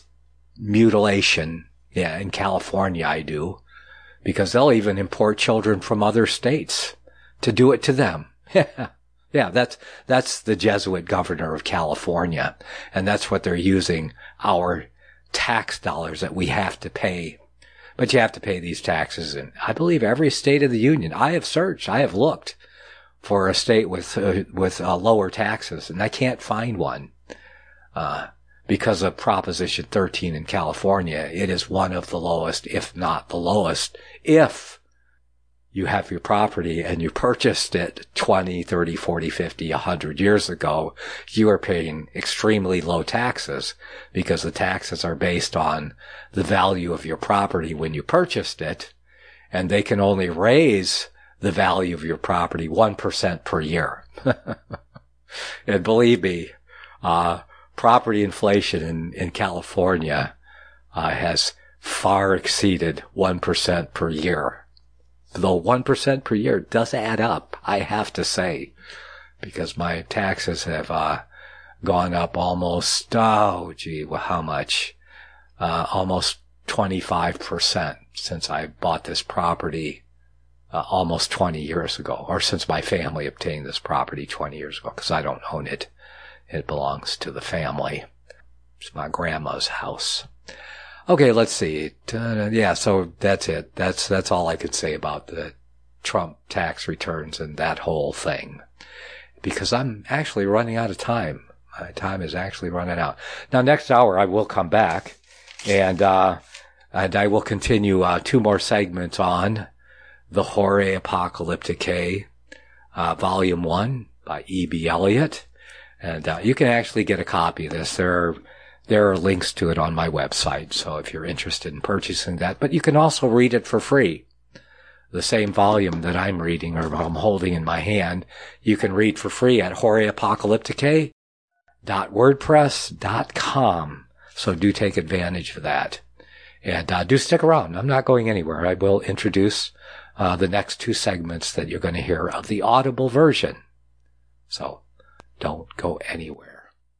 mutilation. Yeah, in California I do, because they'll even import children from other states to do it to them. Yeah, that's, that's the Jesuit governor of California. And that's what they're using our tax dollars that we have to pay. But you have to pay these taxes in, I believe, every state of the union. I have searched, I have looked for a state with, uh, with uh, lower taxes, and I can't find one. Uh, because of Proposition thirteen in California, it is one of the lowest, if not the lowest, if you have your property and you purchased it twenty, thirty, forty, fifty, one hundred years ago, you are paying extremely low taxes because the taxes are based on the value of your property when you purchased it, and they can only raise the value of your property one percent per year. And believe me, uh, property inflation in, in California uh, has far exceeded one percent per year. Though one percent per year does add up, I have to say, because my taxes have uh, gone up almost, oh, gee, well, how much? Uh, almost twenty-five percent since I bought this property uh, almost twenty years ago, or since my family obtained this property twenty years ago, because I don't own it. It belongs to the family. It's my grandma's house. Okay, let's see. Uh, yeah, so that's it. That's, that's all I could say about the Trump tax returns and that whole thing. Because I'm actually running out of time. My time is actually running out. Now, next hour I will come back and, uh, and I will continue, uh, two more segments on the Horae Apocalypticae, uh, volume one by E B Elliott. And, uh, you can actually get a copy of this. There are There are links to it on my website, so if you're interested in purchasing that. But you can also read it for free. The same volume that I'm reading or I'm holding in my hand, you can read for free at horae apocalypticae dot wordpress dot com. So do take advantage of that. And uh, do stick around. I'm not going anywhere. I will introduce uh, the next two segments that you're going to hear of the Audible version. So don't go anywhere.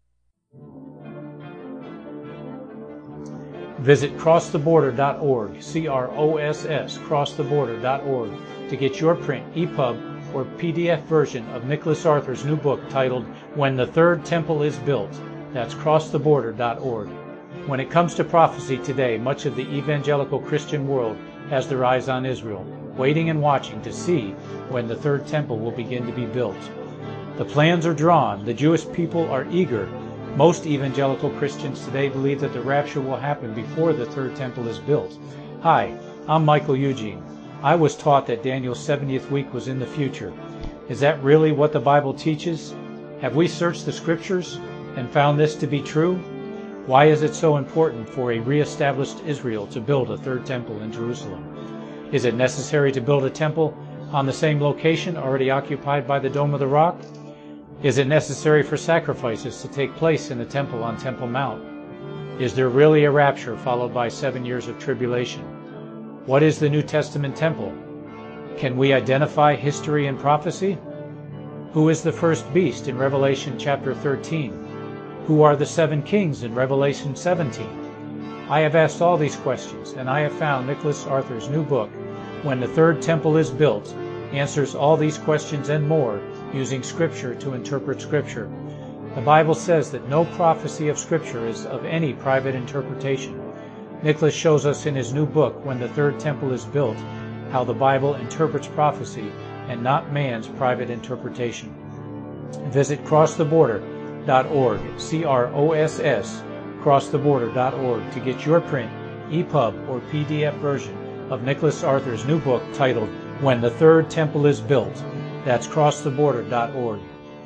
Visit cross the border dot org, C R O S S, cross the border dot org, to get your print, E P U B, or P D F version of Nicholas Arthur's new book titled When the Third Temple is Built. That's cross the border dot org. When it comes to prophecy today, much of the evangelical Christian world has their eyes on Israel, waiting and watching to see when the third temple will begin to be built. The plans are drawn, the Jewish people are eager. Most evangelical Christians today believe that the rapture will happen before the third temple is built. Hi, I'm Michael Eugene. I was taught that Daniel's seventieth week was in the future. Is that really what the Bible teaches? Have we searched the scriptures and found this to be true? Why is it so important for a re-established Israel to build a third temple in Jerusalem? Is it necessary to build a temple on the same location already occupied by the Dome of the Rock? Is it necessary for sacrifices to take place in the temple on Temple Mount? Is there really a rapture followed by seven years of tribulation? What is the New Testament temple? Can we identify history and prophecy? Who is the first beast in Revelation chapter thirteen? Who are the seven kings in Revelation seventeen? I have asked all these questions, and I have found Nicholas Arthur's new book, When the Third Temple is Built, answers all these questions and more, using Scripture to interpret Scripture. The Bible says that no prophecy of Scripture is of any private interpretation. Nicholas shows us in his new book, When the Third Temple is Built, how the Bible interprets prophecy and not man's private interpretation. Visit cross the border dot org, C R O S S, cross the border dot org, to get your print, E P U B, or P D F version of Nicholas Arthur's new book titled When the Third Temple is Built. That's cross the border dot org.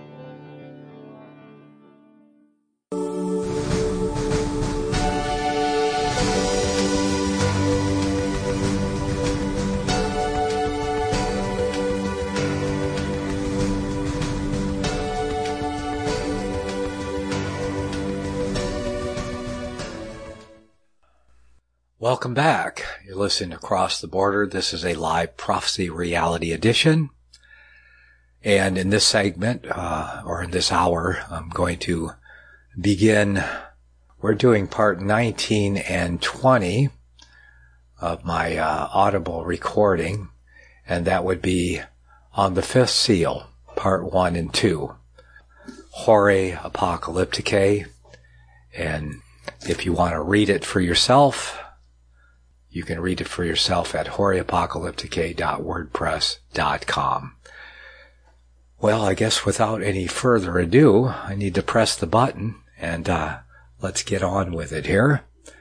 Welcome back. You're listening to Across the Border. This is a live prophecy reality edition. And in this segment, uh, or in this hour, I'm going to begin, we're doing part nineteen and twenty of my uh, audible recording, and that would be on the fifth seal, part one and two, Horae Apocalypticae. And if you want to read it for yourself, you can read it for yourself at horae apocalypticae dot wordpress dot com. Well, I guess without any further ado, I need to press the button, and uh, let's get on with it here.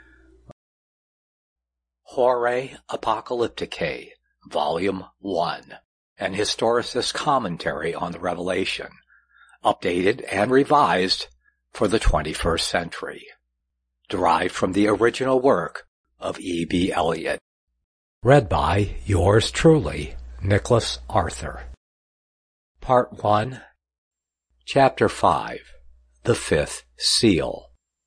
Horae Apocalypticae, Volume one, an historicist commentary on the Revelation, updated and revised for the twenty-first century, derived from the original work of E B Elliott. Read by yours truly, Nicholas Arthur. Part one, Chapter five, The Fifth Seal.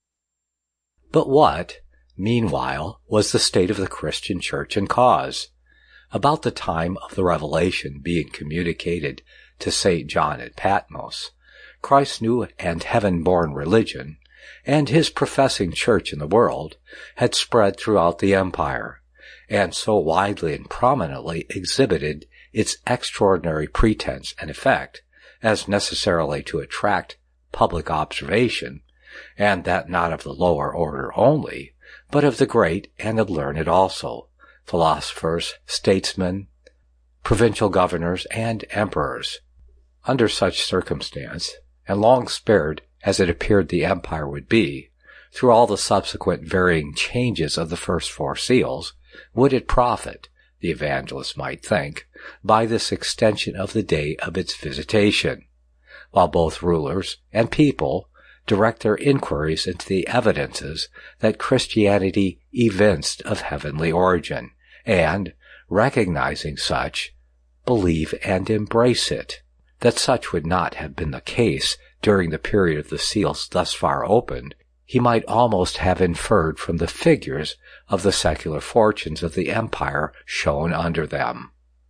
But what, meanwhile, was the state of the Christian church and cause? About the time of the revelation being communicated to Saint John at Patmos, Christ's new and heaven-born religion, and his professing church in the world, had spread throughout the empire, and so widely and prominently exhibited its extraordinary pretense and effect as necessarily to attract public observation, and that not of the lower order only, but of the great and the learned also, philosophers, statesmen, provincial governors, and emperors. Under such circumstance, and long spared as it appeared the empire would be, through all the subsequent varying changes of the first four seals, would it profit, the evangelist might think, by this extension of the day of its visitation, while both rulers and people direct their inquiries into the evidences that Christianity evinced of heavenly origin, and, recognizing such, believe and embrace it. That such would not have been the case during the period of the seals thus far opened, he might almost have inferred from the figures of the secular fortunes of the empire shown under them.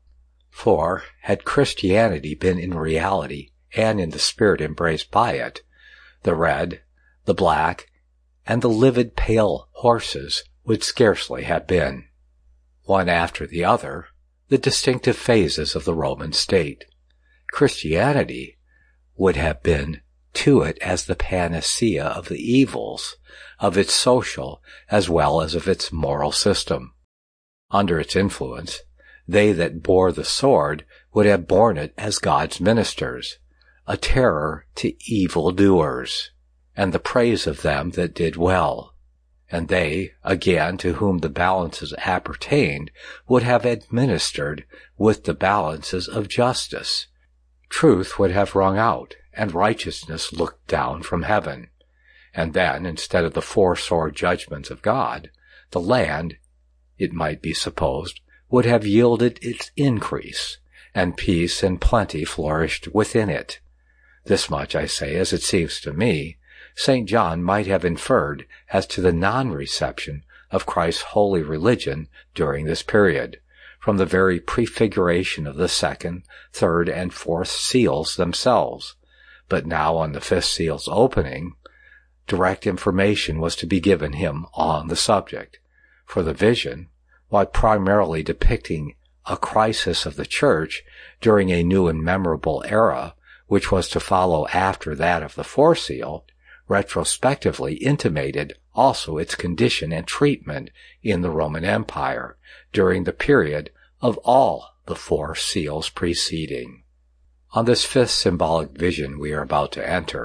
For, had Christianity been in reality and in the spirit embraced by it, the red, the black, and the livid pale horses would scarcely have been, one after the other, the distinctive phases of the Roman state. Christianity would have been to it as the panacea of the evils of its social as well as of its moral system. Under its influence, they that bore the sword would have borne it as God's ministers, a terror to evil doers, and the praise of them that did well. And they, again, to whom the balances appertained, would have administered with the balances of justice. Truth would have rung out, and righteousness looked down from heaven. And then, instead of the four sore judgments of God, the land, it might be supposed, would have yielded its increase, and peace and plenty flourished within it. This much I say, as it seems to me, Saint John might have inferred as to the non-reception of Christ's holy religion during this period, from the very prefiguration of the second, third, and fourth seals themselves. But now on the fifth seal's opening, direct information was to be given him on the subject, for the vision, while primarily depicting a crisis of the church during a new and memorable era, which was to follow after that of the fourth seal, retrospectively intimated also its condition and treatment in the Roman Empire during the period of all the four seals preceding. On this fifth symbolic vision we are about to enter,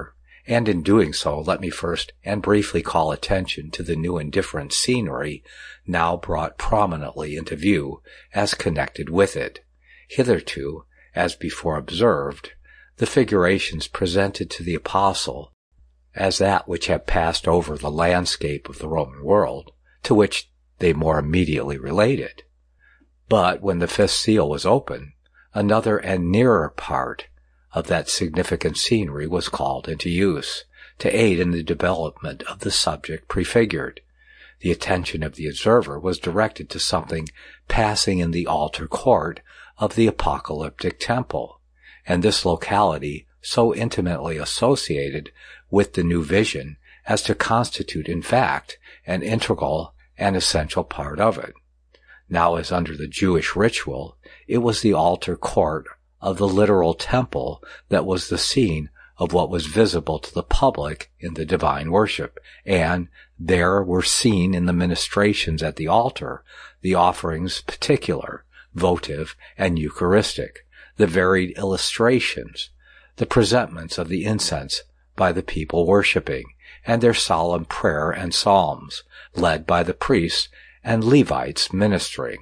And in doing so, let me first and briefly call attention to the new and different scenery now brought prominently into view as connected with it. Hitherto, as before observed, the figurations presented to the apostle as that which had passed over the landscape of the Roman world, to which they more immediately related. But when the fifth seal was opened, another and nearer part of that significant scenery was called into use to aid in the development of the subject prefigured. The attention of the observer was directed to something passing in the altar court of the apocalyptic temple, and this locality so intimately associated with the new vision as to constitute, in fact, an integral and essential part of it. Now, as under the Jewish ritual, it was the altar court of the literal temple that was the scene of what was visible to the public in the divine worship, and there were seen in the ministrations at the altar the offerings particular, votive, and Eucharistic, the varied illustrations, the presentments of the incense by the people worshiping, and their solemn prayer and psalms, led by the priests and Levites ministering.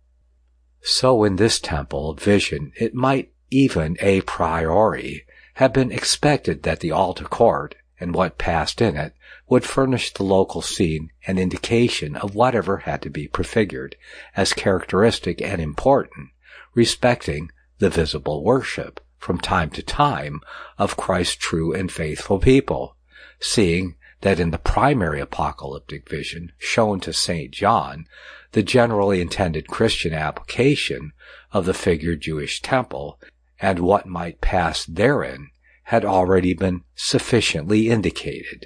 So in this temple vision, it might even a priori have been expected that the altar court and what passed in it would furnish the local scene an indication of whatever had to be prefigured as characteristic and important respecting the visible worship from time to time of Christ's true and faithful people, seeing that in the primary apocalyptic vision shown to Saint John, the generally intended Christian application of the figured Jewish temple and what might pass therein had already been sufficiently indicated.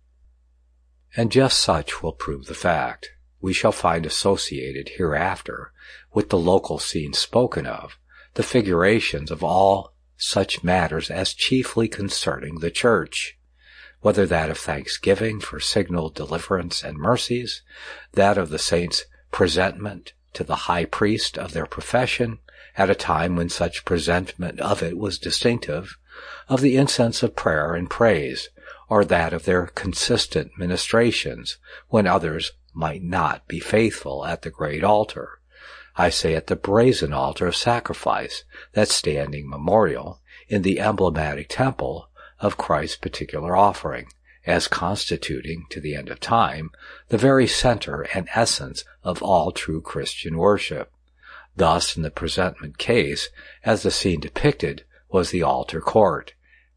And just such will prove the fact. We shall find associated hereafter with the local scene spoken of the figurations of all such matters as chiefly concerning the Church, whether that of thanksgiving for signal deliverance and mercies, that of the saints' presentment to the high priest of their profession, at a time when such presentment of it was distinctive, of the incense of prayer and praise, or that of their consistent ministrations, when others might not be faithful at the great altar. I say at the brazen altar of sacrifice, that standing memorial in the emblematic temple of Christ's particular offering, as constituting, to the end of time, the very center and essence of all true Christian worship. Thus, in the presentment case, as the scene depicted was the altar court,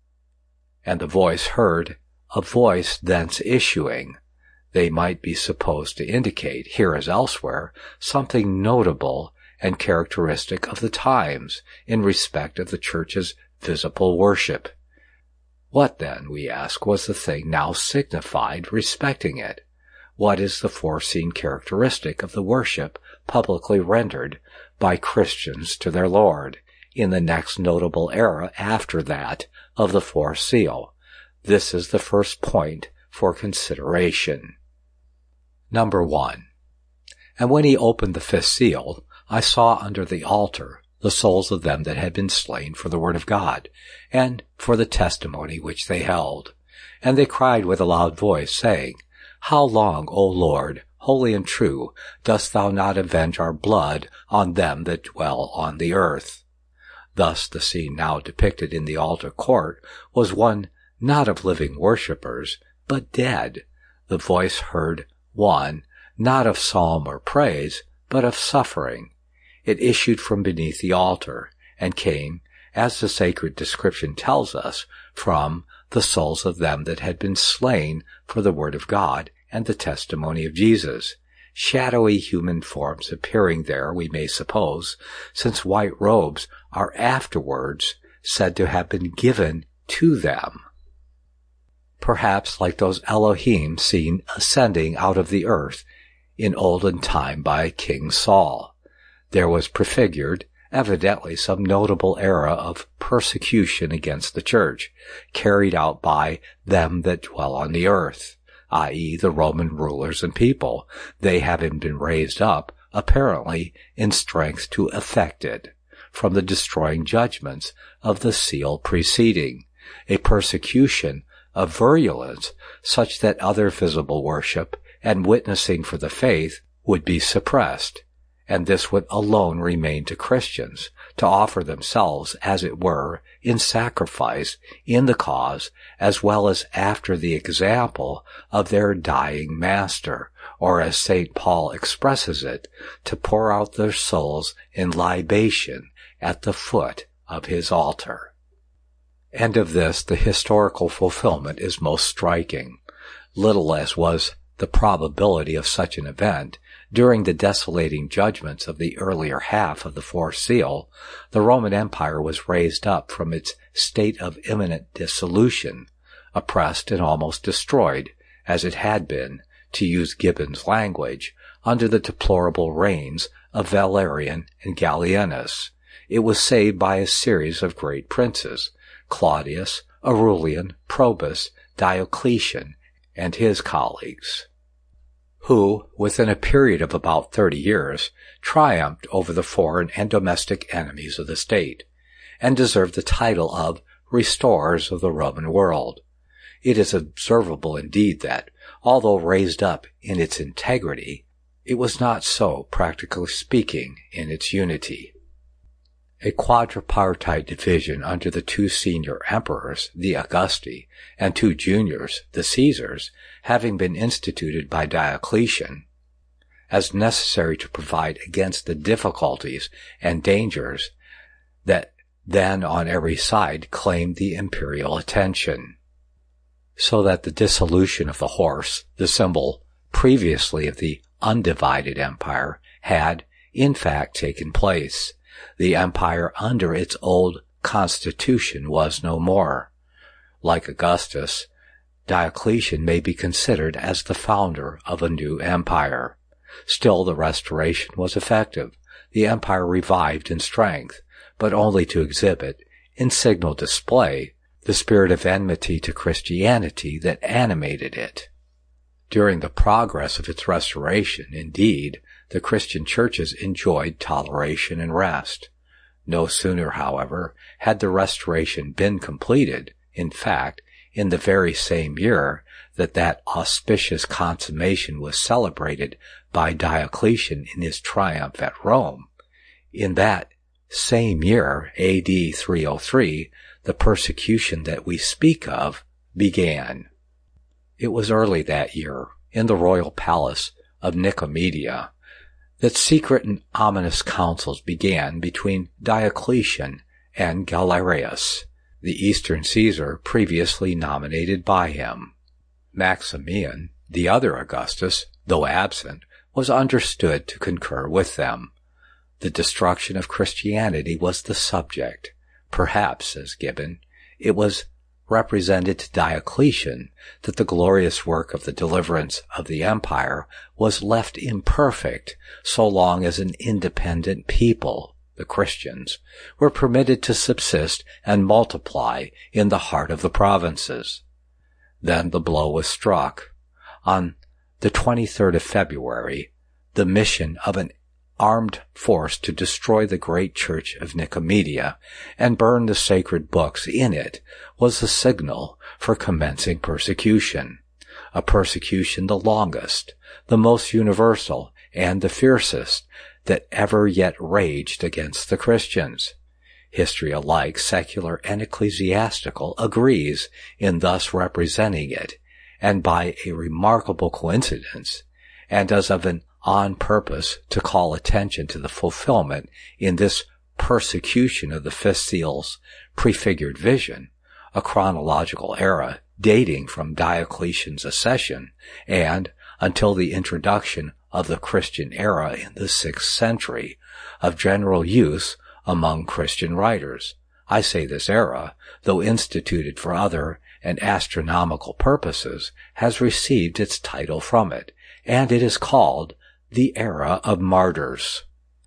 and the voice heard, a voice thence issuing, they might be supposed to indicate, here as elsewhere, something notable and characteristic of the times in respect of the Church's visible worship. What then, we ask, was the thing now signified respecting it? What is the foreseen characteristic of the worship publicly rendered by Christians to their Lord in the next notable era after that of the fourth seal? This is the first point for consideration. Number one. And when he opened the fifth seal, I saw under the altar the souls of them that had been slain for the word of God, and for the testimony which they held. And they cried with a loud voice, saying, How long, O Lord, holy and true, dost thou not avenge our blood on them that dwell on the earth? Thus the scene now depicted in the altar court was one not of living worshippers, but dead. The voice heard one, not of psalm or praise, but of suffering. It issued from beneath the altar, and came, as the sacred description tells us, from the souls of them that had been slain for the word of God and the testimony of Jesus. Shadowy human forms appearing there, we may suppose, since white robes are afterwards said to have been given to them. Perhaps like those Elohim seen ascending out of the earth in olden time by King Saul. There was prefigured, evidently, some notable era of persecution against the Church, carried out by them that dwell on the earth, that is the Roman rulers and people, they having been raised up, apparently, in strength to effect it, from the destroying judgments of the seal preceding, a persecution of virulence such that other visible worship and witnessing for the faith would be suppressed, and this would alone remain to Christians, to offer themselves, as it were, in sacrifice in the cause as well as after the example of their dying master, or as Saint Paul expresses it, to pour out their souls in libation at the foot of his altar. And of this the historical fulfillment is most striking. Little as was the probability of such an event, during the desolating judgments of the earlier half of the Fourth Seal, the Roman Empire was raised up from its state of imminent dissolution, oppressed and almost destroyed, as it had been, to use Gibbon's language, under the deplorable reigns of Valerian and Gallienus. It was saved by a series of great princes, Claudius, Aurelian, Probus, Diocletian, and his colleagues, who, within a period of about thirty years, triumphed over the foreign and domestic enemies of the state, and deserved the title of restorers of the Roman world. It is observable indeed that, although raised up in its integrity, it was not so, practically speaking, in its unity. A quadripartite division under the two senior emperors, the Augusti, and two juniors, the Caesars, having been instituted by Diocletian, as necessary to provide against the difficulties and dangers that then on every side claimed the imperial attention, so that the dissolution of the horse, the symbol previously of the undivided empire, had, in fact, taken place. The empire under its old constitution was no more. Like Augustus, Diocletian may be considered as the founder of a new empire. Still, the restoration was effective. The empire revived in strength, but only to exhibit, in signal display, the spirit of enmity to Christianity that animated it. During the progress of its restoration, indeed, the Christian churches enjoyed toleration and rest. No sooner, however, had the restoration been completed, in fact, in the very same year that that auspicious consummation was celebrated by Diocletian in his triumph at Rome. In that same year, A D three oh three, the persecution that we speak of began. It was early that year, in the royal palace of Nicomedia, that secret and ominous councils began between Diocletian and Galerius, the Eastern Caesar previously nominated by him. Maximian, the other Augustus, though absent, was understood to concur with them. The destruction of Christianity was the subject. Perhaps, says Gibbon, it was represented to Diocletian that the glorious work of the deliverance of the empire was left imperfect so long as an independent people, the Christians, were permitted to subsist and multiply in the heart of the provinces. Then the blow was struck. On the twenty-third of February, the mission of an armed force to destroy the great church of Nicomedia and burn the sacred books in it was the signal for commencing persecution, a persecution the longest, the most universal, and the fiercest that ever yet raged against the Christians. History alike, secular and ecclesiastical, agrees in thus representing it, and by a remarkable coincidence, and as of an on purpose to call attention to the fulfillment in this persecution of the fifth seal's prefigured vision, a chronological era dating from Diocletian's accession and until the introduction of the Christian era in the sixth century, of general use among Christian writers. I say this era, though instituted for other and astronomical purposes, has received its title from it, and it is called the era of martyrs.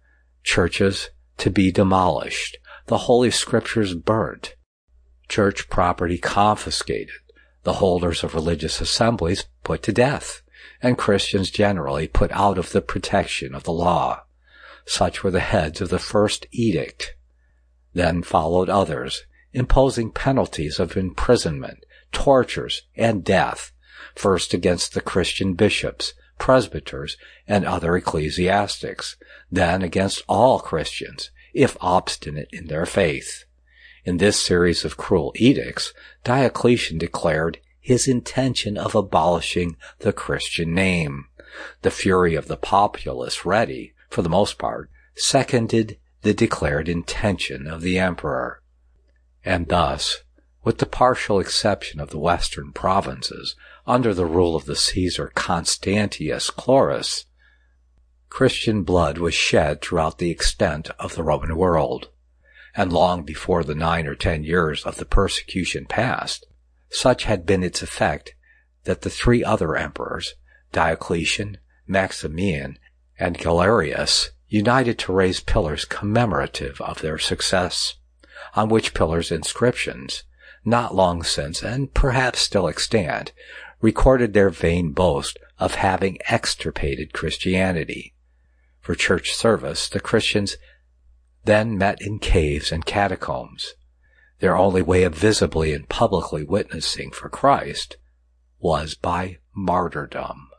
Churches to be demolished, the Holy Scriptures burnt, church property confiscated, the holders of religious assemblies put to death, and Christians generally put out of the protection of the law. Such were the heads of the first edict. Then followed others, imposing penalties of imprisonment, tortures, and death, first against the Christian bishops, presbyters, and other ecclesiastics, then against all Christians, if obstinate in their faith. In this series of cruel edicts, Diocletian declared his intention of abolishing the Christian name. The fury of the populace, ready, for the most part, seconded the declared intention of the emperor. And thus, with the partial exception of the western provinces, under the rule of the Caesar Constantius Chlorus, Christian blood was shed throughout the extent of the Roman world. And long before the nine or ten years of the persecution passed, such had been its effect that the three other emperors, Diocletian, Maximian, and Galerius, united to raise pillars commemorative of their success, on which pillars inscriptions, not long since, and perhaps still extant, recorded their vain boast of having extirpated Christianity. For church service, the Christians then met in caves and catacombs. Their only way of visibly and publicly witnessing for Christ was by martyrdom.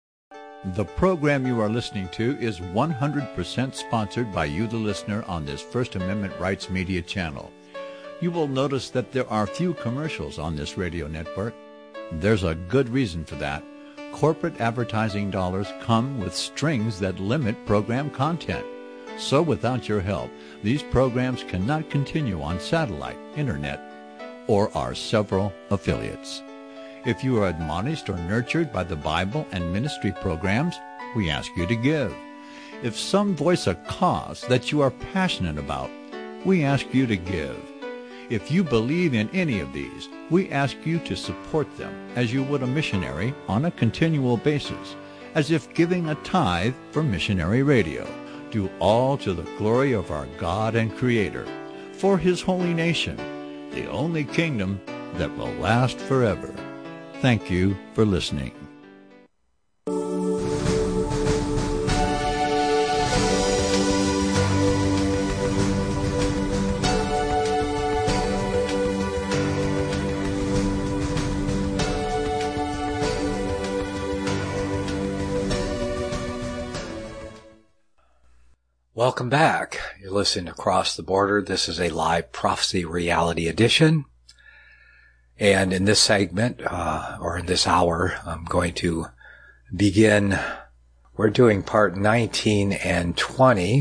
The program you are listening to is one hundred percent sponsored by you, the listener, on this First Amendment Rights Media channel. You will notice that there are few commercials on this radio network. There's a good reason for that. Corporate advertising dollars come with strings that limit program content. So without your help, these programs cannot continue on satellite, internet, or our several affiliates. If you are admonished or nurtured by the Bible and ministry programs, we ask you to give. If some voice a cause that you are passionate about, we ask you to give. If you believe in any of these, we ask you to support them as you would a missionary on a continual basis, as if giving a tithe for missionary radio. Do all to the glory of our God and Creator, for His holy nation, the only kingdom that will last forever. Thank you for listening. Welcome back. You're listening to Across the Border. This is a live prophecy reality edition. And in this segment, uh, or in this hour, I'm going to begin. We're doing part nineteen and twenty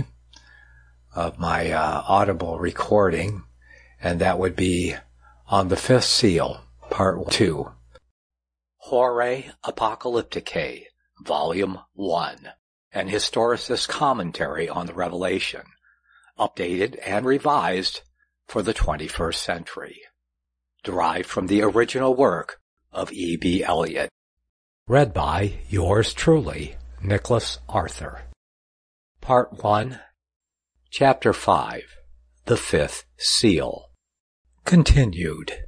of my uh, Audible recording, and that would be on the fifth seal, part two. Horae Apocalypticae, volume one. An historicist commentary on the Revelation, updated and revised for the twenty-first century, derived from the original work of E B Elliott. Read by yours truly, Nicholas Arthur. Part one, Chapter five, The Fifth Seal. Continued.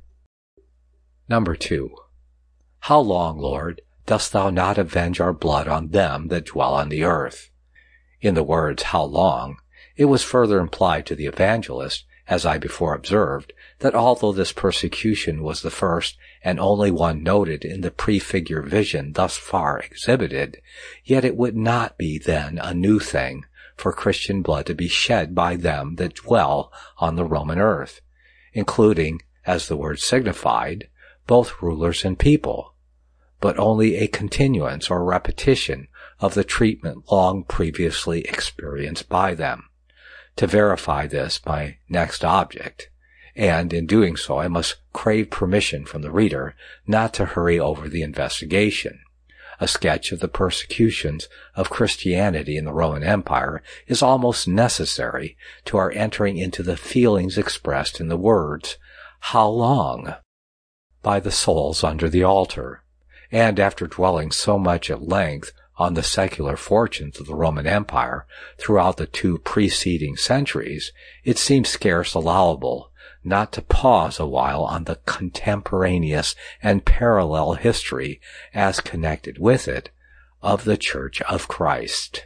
Number two. How long, Lord, dost thou not avenge our blood on them that dwell on the earth? In the words, how long, it was further implied to the evangelist, as I before observed, that although this persecution was the first and only one noted in the prefigure vision thus far exhibited, yet it would not be then a new thing for Christian blood to be shed by them that dwell on the Roman earth, including, as the word signified, both rulers and people, but only a continuance or repetition of the treatment long previously experienced by them. To verify this, my next object, and in doing so I must crave permission from the reader not to hurry over the investigation. A sketch of the persecutions of Christianity in the Roman Empire is almost necessary to our entering into the feelings expressed in the words, "How long?" by the souls under the altar. And after dwelling so much at length on the secular fortunes of the Roman Empire throughout the two preceding centuries, it seems scarce allowable not to pause a while on the contemporaneous and parallel history, as connected with it, of the Church of Christ.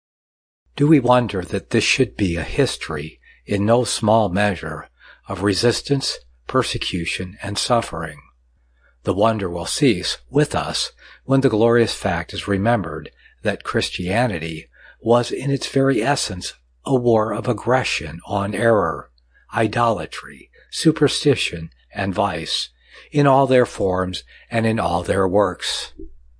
Do we wonder that this should be a history, in no small measure, of resistance, persecution, and suffering? The wonder will cease with us when the glorious fact is remembered that Christianity was in its very essence a war of aggression on error, idolatry, superstition, and vice, in all their forms and in all their works.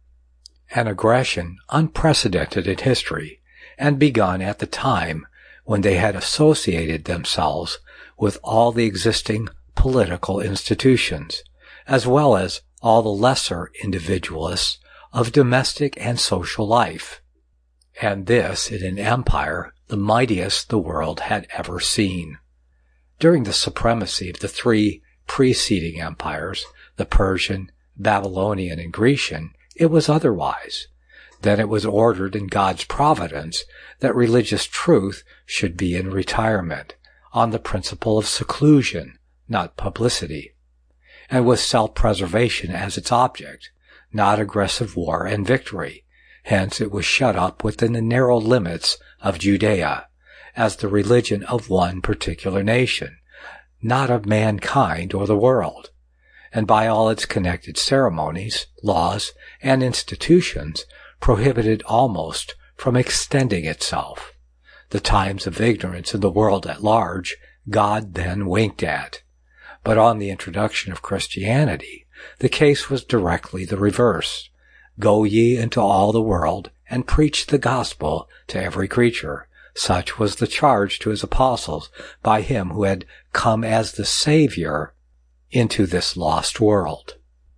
An aggression unprecedented in history, and begun at the time when they had associated themselves with all the existing political institutions, as well as all the lesser individualists of domestic and social life, and this in an empire the mightiest the world had ever seen. During the supremacy of the three preceding empires, the Persian, Babylonian, and Grecian, it was otherwise. Then it was ordered in God's providence that religious truth should be in retirement, on the principle of seclusion, not publicity, and with self-preservation as its object, not aggressive war and victory. Hence it was shut up within the narrow limits of Judea, as the religion of one particular nation, not of mankind or the world, and by all its connected ceremonies, laws, and institutions prohibited almost from extending itself. The times of ignorance in the world at large God then winked at. But on the introduction of Christianity, the case was directly the reverse. Go ye into all the world, and preach the gospel to every creature. Such was the charge to his apostles by him who had come as the Savior into this lost world.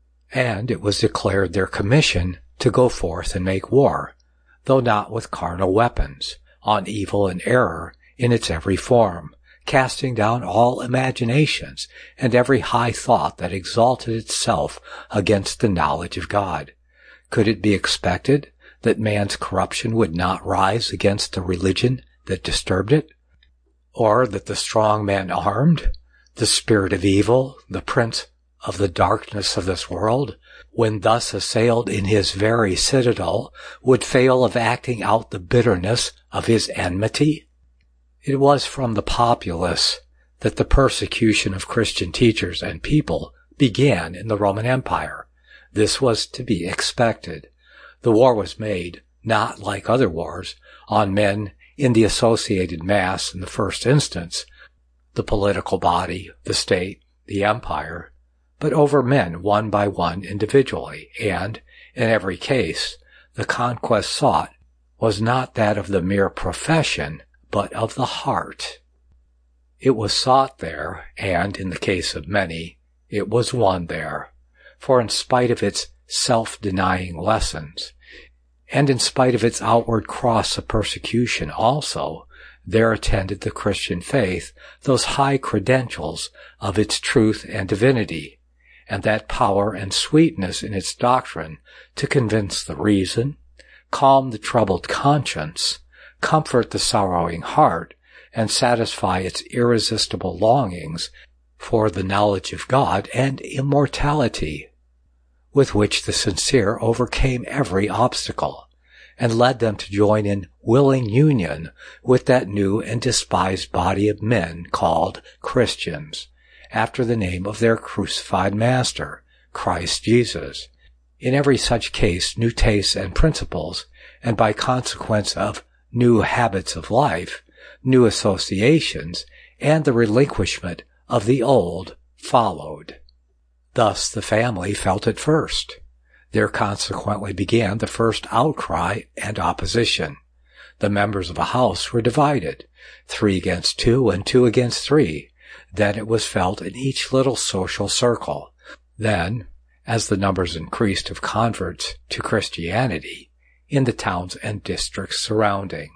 And it was declared their commission to go forth and make war, though not with carnal weapons, on evil and error in its every form, casting down all imaginations and every high thought that exalted itself against the knowledge of God. Could it be expected that man's corruption would not rise against the religion that disturbed it? Or that the strong man armed, the spirit of evil, the prince of the darkness of this world, when thus assailed in his very citadel, would fail of acting out the bitterness of his enmity? It was from the populace that the persecution of Christian teachers and people began in the Roman Empire. This was to be expected. The war was made, not like other wars, on men in the associated mass in the first instance, the political body, the state, the empire, but over men one by one individually, and, in every case, the conquest sought was not that of the mere profession, but of the heart. It was sought there, and, in the case of many, it was won there. For in spite of its self-denying lessons, and in spite of its outward cross of persecution also, there attended the Christian faith those high credentials of its truth and divinity, and that power and sweetness in its doctrine to convince the reason, calm the troubled conscience, comfort the sorrowing heart, and satisfy its irresistible longings for the knowledge of God and immortality, with which the sincere overcame every obstacle, and led them to join in willing union with that new and despised body of men called Christians, after the name of their crucified Master, Christ Jesus. In every such case, new tastes and principles, and by consequence of new habits of life, new associations, and the relinquishment of the old followed. Thus the family felt it first. There consequently began the first outcry and opposition. The members of a house were divided, three against two and two against three. Then it was felt in each little social circle. Then, as the numbers increased of converts to Christianity, in the towns and districts surrounding.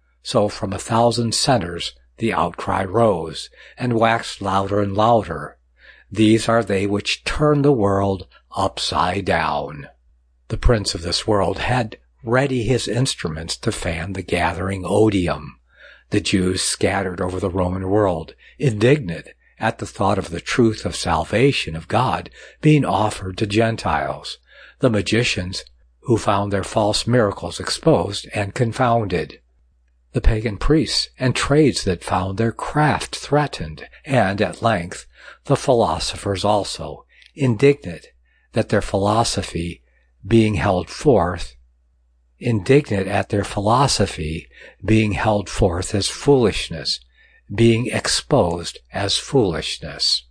So from a thousand centers the outcry rose, and waxed louder and louder. These are they which turn the world upside down. The prince of this world had ready his instruments to fan the gathering odium. The Jews scattered over the Roman world, indignant at the thought of the truth of salvation of God being offered to Gentiles. The magicians, who found their false miracles exposed and confounded. The pagan priests and trades that found their craft threatened, and, at length, the philosophers also, indignant that their philosophy being held forth, indignant at their philosophy being held forth as foolishness, being exposed as foolishness.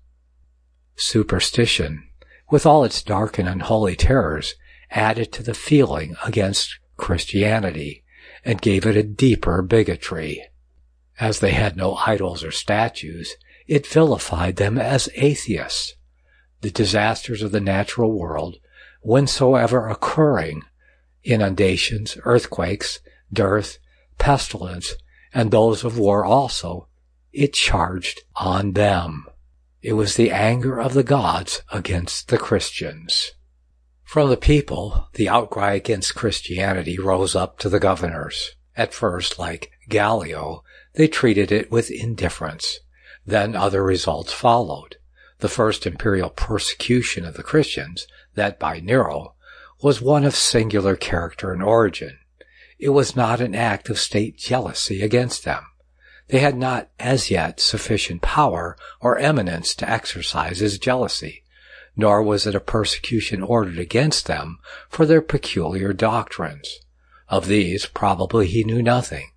Superstition, with all its dark and unholy terrors, added to the feeling against Christianity and gave it a deeper bigotry. As they had no idols or statues, it vilified them as atheists. The disasters of the natural world, whensoever occurring, inundations, earthquakes, dearth, pestilence, and those of war also, it charged on them. It was the anger of the gods against the Christians. From the people, the outcry against Christianity rose up to the governors. At first, like Gallio, they treated it with indifference. Then other results followed. The first imperial persecution of the Christians, that by Nero, was one of singular character and origin. It was not an act of state jealousy against them. They had not as yet sufficient power or eminence to exercise his jealousy, nor was it a persecution ordered against them for their peculiar doctrines. Of these probably he knew nothing.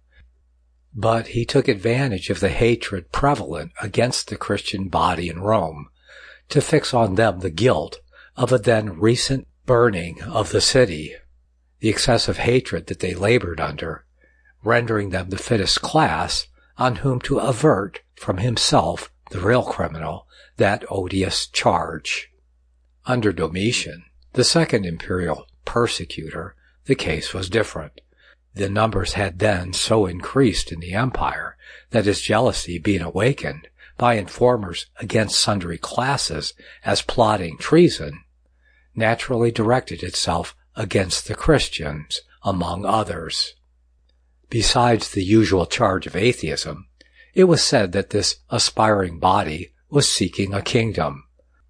But he took advantage of the hatred prevalent against the Christian body in Rome to fix on them the guilt of a then recent burning of the city, the excessive hatred that they labored under, rendering them the fittest class on whom to avert from himself, the real criminal, that odious charge. Under Domitian, the second imperial persecutor, the case was different. The numbers had then so increased in the empire that his jealousy being awakened by informers against sundry classes as plotting treason, naturally directed itself against the Christians, among others. Besides the usual charge of atheism, it was said that this aspiring body was seeking a kingdom.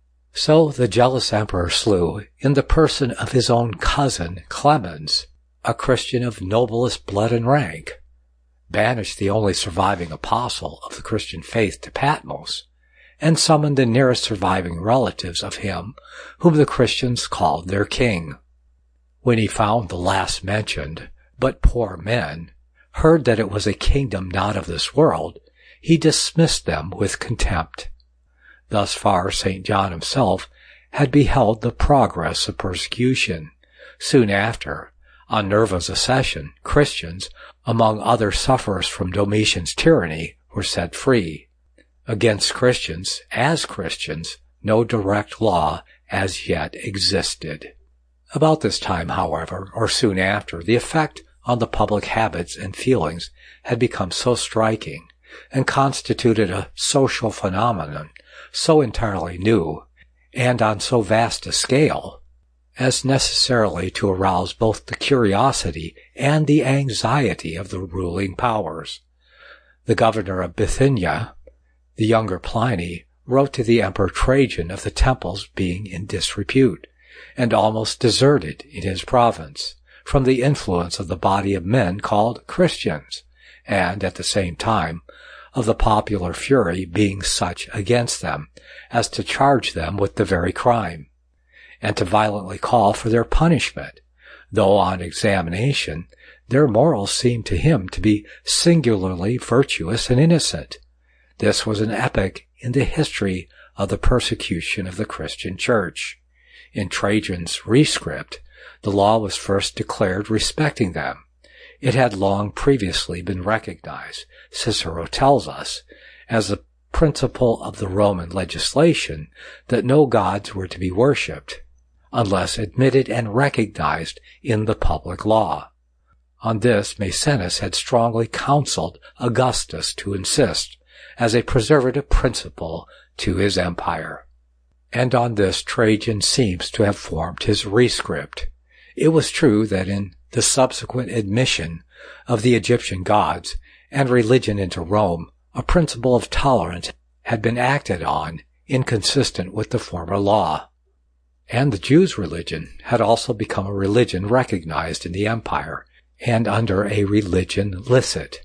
So the jealous emperor slew, in the person of his own cousin Clemens, a Christian of noblest blood and rank, banished the only surviving apostle of the Christian faith to Patmos, and summoned the nearest surviving relatives of him whom the Christians called their king. When he found the last mentioned, but poor men, heard that it was a kingdom not of this world, he dismissed them with contempt. Thus far Saint John himself had beheld the progress of persecution. Soon after, on Nerva's accession, Christians, among other sufferers from Domitian's tyranny, were set free. Against Christians, as Christians, no direct law as yet existed. About this time, however, or soon after, the effect on the public habits and feelings had become so striking and constituted a social phenomenon so entirely new and on so vast a scale as necessarily to arouse both the curiosity and the anxiety of the ruling powers. The governor of Bithynia, the younger Pliny, wrote to the Emperor Trajan of the temples being in disrepute and almost deserted in his province from the influence of the body of men called Christians, and at the same time of the popular fury being such against them as to charge them with the very crime, and to violently call for their punishment, though on examination their morals seemed to him to be singularly virtuous and innocent. This was an epoch in the history of the persecution of the Christian Church. In Trajan's rescript, the law was first declared respecting them. It had long previously been recognized, Cicero tells us, as a principle of the Roman legislation that no gods were to be worshipped, unless admitted and recognized in the public law. On this, Maecenas had strongly counseled Augustus to insist, as a preservative principle to his empire. And on this Trajan seems to have formed his rescript. It was true that in the subsequent admission of the Egyptian gods and religion into Rome, a principle of tolerance had been acted on inconsistent with the former law. And the Jews' religion had also become a religion recognized in the empire and under a religion licit.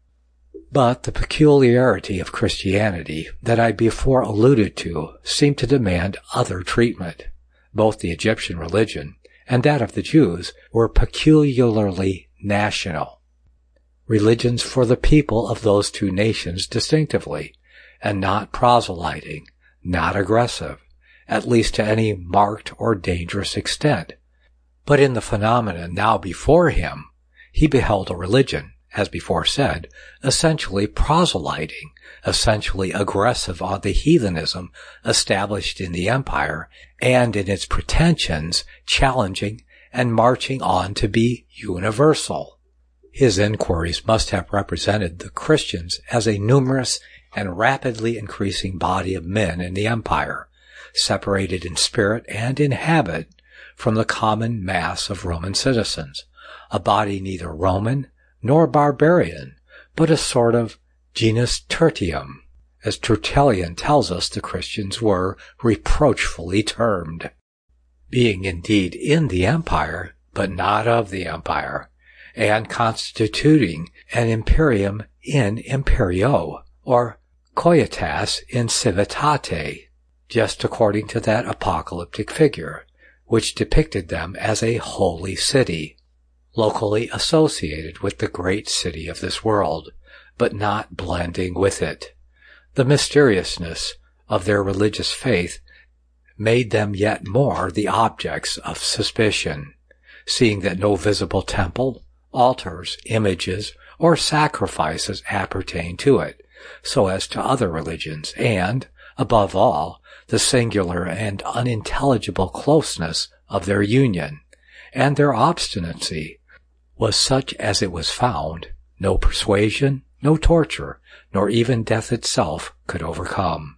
But the peculiarity of Christianity that I before alluded to seemed to demand other treatment. Both the Egyptian religion and that of the Jews were peculiarly national. Religions for the people of those two nations distinctively, and not proselyting, not aggressive, at least to any marked or dangerous extent. But in the phenomena now before him, he beheld a religion, as before said, essentially proselyting, essentially aggressive on the heathenism established in the empire, and in its pretensions challenging and marching on to be universal. His inquiries must have represented the Christians as a numerous and rapidly increasing body of men in the empire, separated in spirit and in habit from the common mass of Roman citizens, a body neither Roman nor barbarian, but a sort of genus tertium, as Tertullian tells us the Christians were reproachfully termed, being indeed in the empire, but not of the empire, and constituting an imperium in imperio, or coitas in civitate, just according to that apocalyptic figure, which depicted them as a holy city, locally associated with the great city of this world, but not blending with it. The mysteriousness of their religious faith made them yet more the objects of suspicion, seeing that no visible temple, altars, images, or sacrifices appertain to it, so as to other religions, and, above all, the singular and unintelligible closeness of their union, and their obstinacy was such as it was found no persuasion, no torture, nor even death itself could overcome.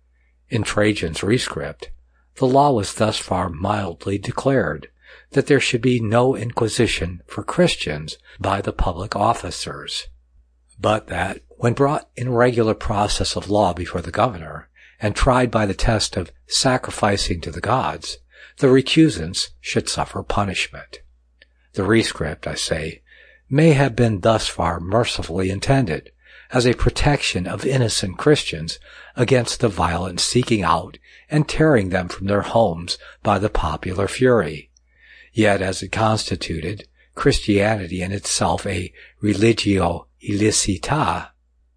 In Trajan's rescript, the law was thus far mildly declared, that there should be no inquisition for Christians by the public officers, but that, when brought in regular process of law before the governor, and tried by the test of sacrificing to the gods, the recusants should suffer punishment. The rescript, I say, may have been thus far mercifully intended, as a protection of innocent Christians against the violent seeking out and tearing them from their homes by the popular fury. Yet as it constituted Christianity in itself a religio illicita,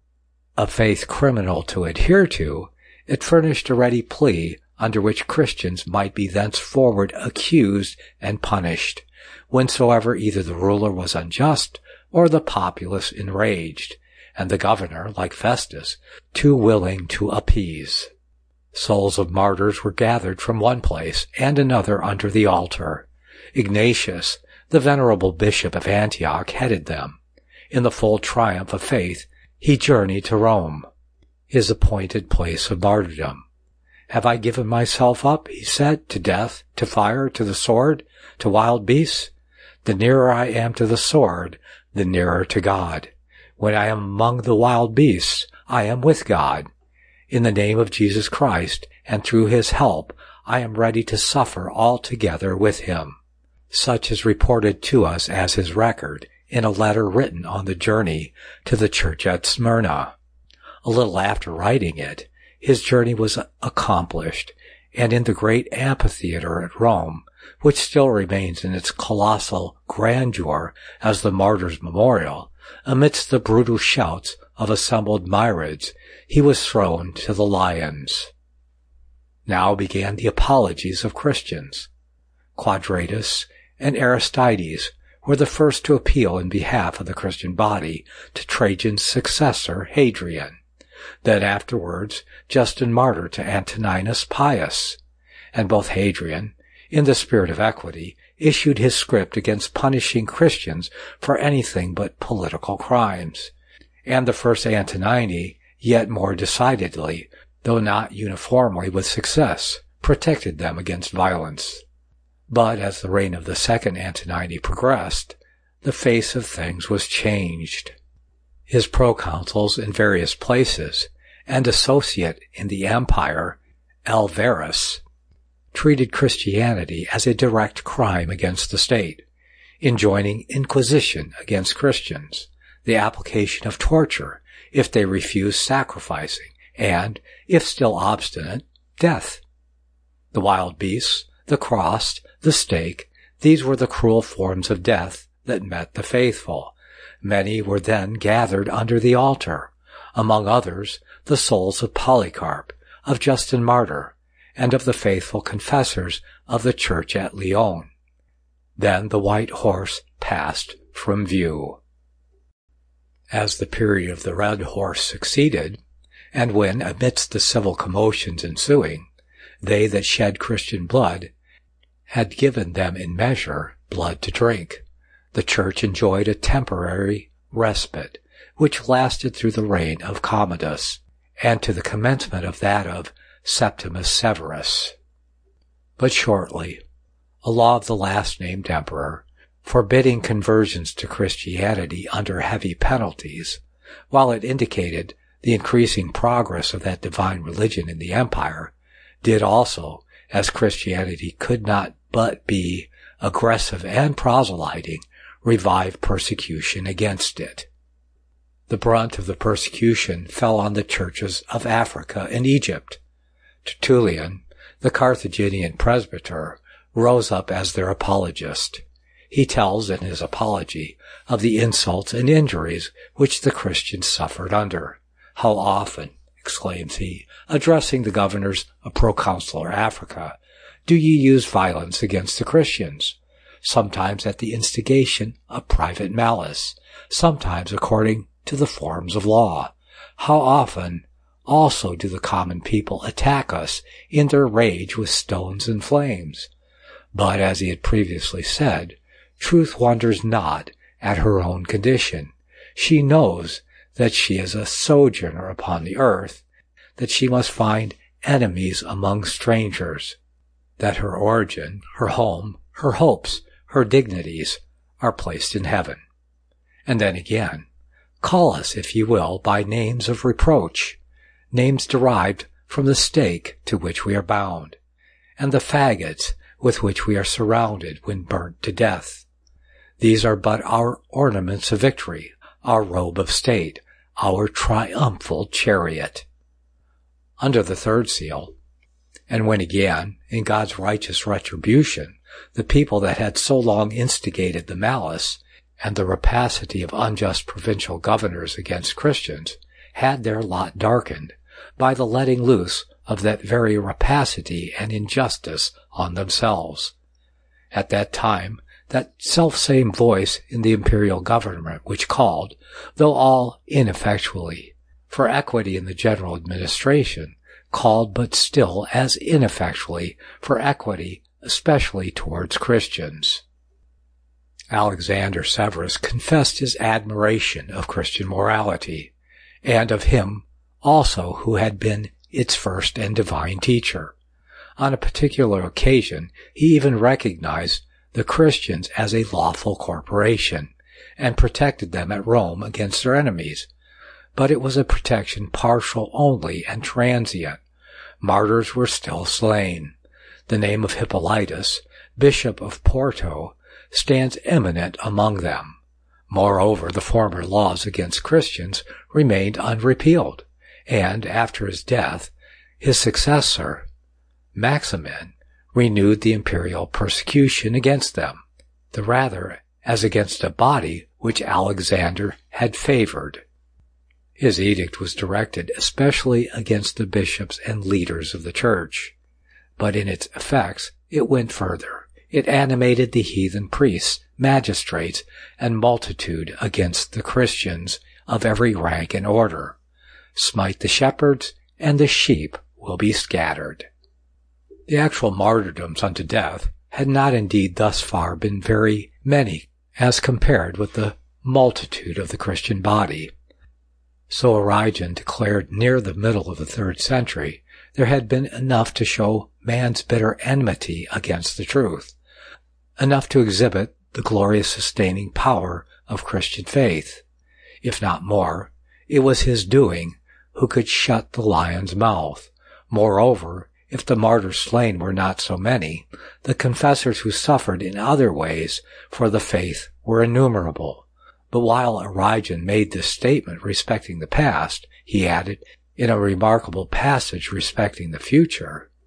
a faith criminal to adhere to, it furnished a ready plea under which Christians might be thenceforward accused and punished, whensoever either the ruler was unjust or the populace enraged, and the governor, like Festus, too willing to appease. Souls of martyrs were gathered from one place and another under the altar. Ignatius, the venerable bishop of Antioch, headed them. In the full triumph of faith, he journeyed to Rome, his appointed place of martyrdom. Have I given myself up, he said, to death, to fire, to the sword, to wild beasts? The nearer I am to the sword, the nearer to God. When I am among the wild beasts, I am with God. In the name of Jesus Christ, and through his help, I am ready to suffer altogether with him. Such is reported to us as his record in a letter written on the journey to the church at Smyrna. A little after writing it, his journey was accomplished, and in the great amphitheater at Rome, which still remains in its colossal grandeur as the martyr's memorial, amidst the brutal shouts of assembled myriads, he was thrown to the lions. Now began the apologies of Christians. Quadratus and Aristides were the first to appeal in behalf of the Christian body to Trajan's successor, Hadrian. Then afterwards Justin Martyr to Antoninus Pius, and both Hadrian, in the spirit of equity, issued his script against punishing Christians for anything but political crimes, and the first Antonini, yet more decidedly, though not uniformly with success, protected them against violence. But as the reign of the second Antonini progressed, the face of things was changed. His proconsuls in various places, and associate in the empire, Alvarus, treated Christianity as a direct crime against the state, enjoining inquisition against Christians, the application of torture if they refused sacrificing, and, if still obstinate, death. The wild beasts, the cross, the stake, these were the cruel forms of death that met the faithful. Many were then gathered under the altar, among others the souls of Polycarp, of Justin Martyr, and of the faithful confessors of the church at Lyon. Then the white horse passed from view. As the period of the red horse succeeded, and when, amidst the civil commotions ensuing, they that shed Christian blood had given them in measure blood to drink, the church enjoyed a temporary respite, which lasted through the reign of Commodus, and to the commencement of that of Septimus Severus. But shortly, a law of the last-named emperor, forbidding conversions to Christianity under heavy penalties, while it indicated the increasing progress of that divine religion in the empire, did also, as Christianity could not but be aggressive and proselyting, revive persecution against it. The brunt of the persecution fell on the churches of Africa and Egypt. Tertullian, the Carthaginian presbyter, rose up as their apologist. He tells in his apology of the insults and injuries which the Christians suffered under. "How often," exclaims he, addressing the governors of proconsular Africa, "do ye use violence against the Christians? Sometimes at the instigation of private malice, sometimes according to the forms of law. How often also do the common people attack us in their rage with stones and flames?" But, as he had previously said, truth wonders not at her own condition. She knows that she is a sojourner upon the earth, that she must find enemies among strangers, that her origin, her home, her hopes, her dignities are placed in heaven. And then again, "Call us, if ye will, by names of reproach, names derived from the stake to which we are bound, and the faggots with which we are surrounded when burnt to death. These are but our ornaments of victory, our robe of state, our triumphal chariot." Under the third seal, and when again, in God's righteous retribution, the people that had so long instigated the malice and the rapacity of unjust provincial governors against Christians had their lot darkened by the letting loose of that very rapacity and injustice on themselves. At that time, that self-same voice in the imperial government which called, though all ineffectually, for equity in the general administration, called but still as ineffectually for equity, especially towards Christians. Alexander Severus confessed his admiration of Christian morality, and of him also who had been its first and divine teacher. On a particular occasion, he even recognized the Christians as a lawful corporation, and protected them at Rome against their enemies. But it was a protection partial only and transient. Martyrs were still slain. The name of Hippolytus, Bishop of Porto, stands eminent among them. Moreover, the former laws against Christians remained unrepealed, and after his death, his successor, Maximin, renewed the imperial persecution against them, the rather as against a body which Alexander had favored. His edict was directed especially against the bishops and leaders of the church, but in its effects it went further. It animated the heathen priests, magistrates, and multitude against the Christians of every rank and order. Smite the shepherds, and the sheep will be scattered. The actual martyrdoms unto death had not indeed thus far been very many as compared with the multitude of the Christian body. So Origen declared near the middle of the third century there had been enough to show man's bitter enmity against the truth, enough to exhibit the glorious sustaining power of Christian faith. If not more, it was his doing who could shut the lion's mouth. Moreover, if the martyrs slain were not so many, the confessors who suffered in other ways for the faith were innumerable. But while Origen made this statement respecting the past, he added, in a remarkable passage respecting the future,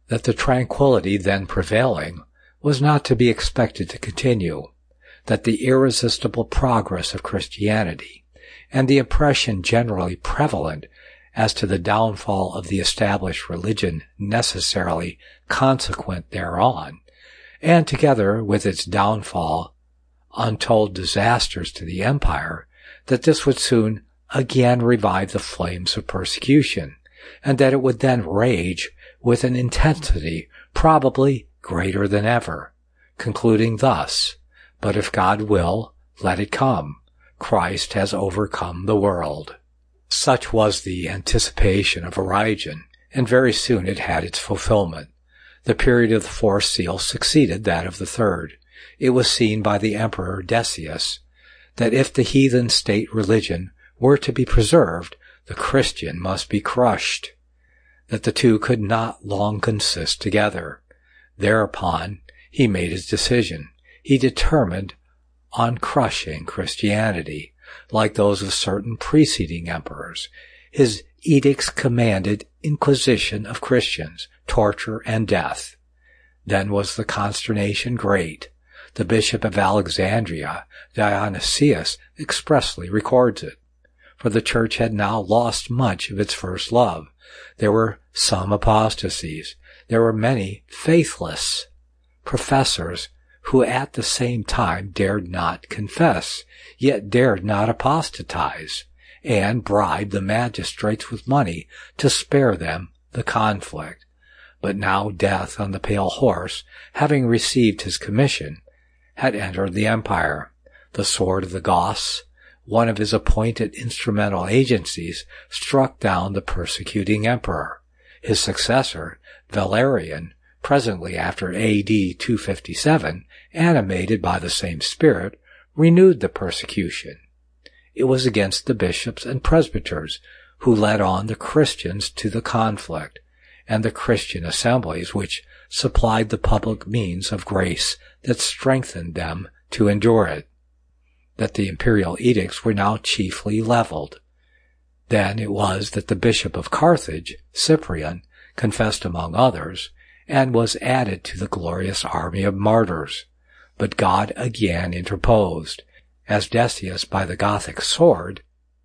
that the tranquility then prevailing was not to be expected to continue, that the irresistible progress of Christianity and the impression generally prevalent as to the downfall of the established religion necessarily consequent thereon, and together with its downfall, untold disasters to the empire, that this would soon again revive the flames of persecution, and that it would then rage with an intensity probably greater than ever, concluding thus, "But if God will, let it come. Christ has overcome the world." Such was the anticipation of Origen, and very soon it had its fulfillment. The period of the fourth seal succeeded that of the third. It was seen by the Emperor Decius that if the heathen state religion were to be preserved, the Christian must be crushed, that the two could not long consist together. Thereupon he made his decision. He determined on crushing Christianity, like those of certain preceding emperors. His edicts commanded inquisition of Christians, torture, and death. Then was the consternation great. The Bishop of Alexandria, Dionysius, expressly records it. For the Church had now lost much of its first love. There were some apostasies. There were many faithless professors who at the same time dared not confess, yet dared not apostatize, and bribed the magistrates with money to spare them the conflict. But now Death on the pale horse, having received his commission, had entered the empire. The sword of the Goths, one of his appointed instrumental agencies, struck down the persecuting emperor. His successor, Valerian, presently after A D two fifty-seven, animated by the same spirit, renewed the persecution. It was against the bishops and presbyters who led on the Christians to the conflict, and the Christian assemblies which supplied the public means of grace that strengthened them to endure it, that the imperial edicts were now chiefly leveled. Then it was that the Bishop of Carthage, Cyprian, confessed among others, and was added to the glorious army of martyrs. But God again interposed, as Decius by the Gothic sword.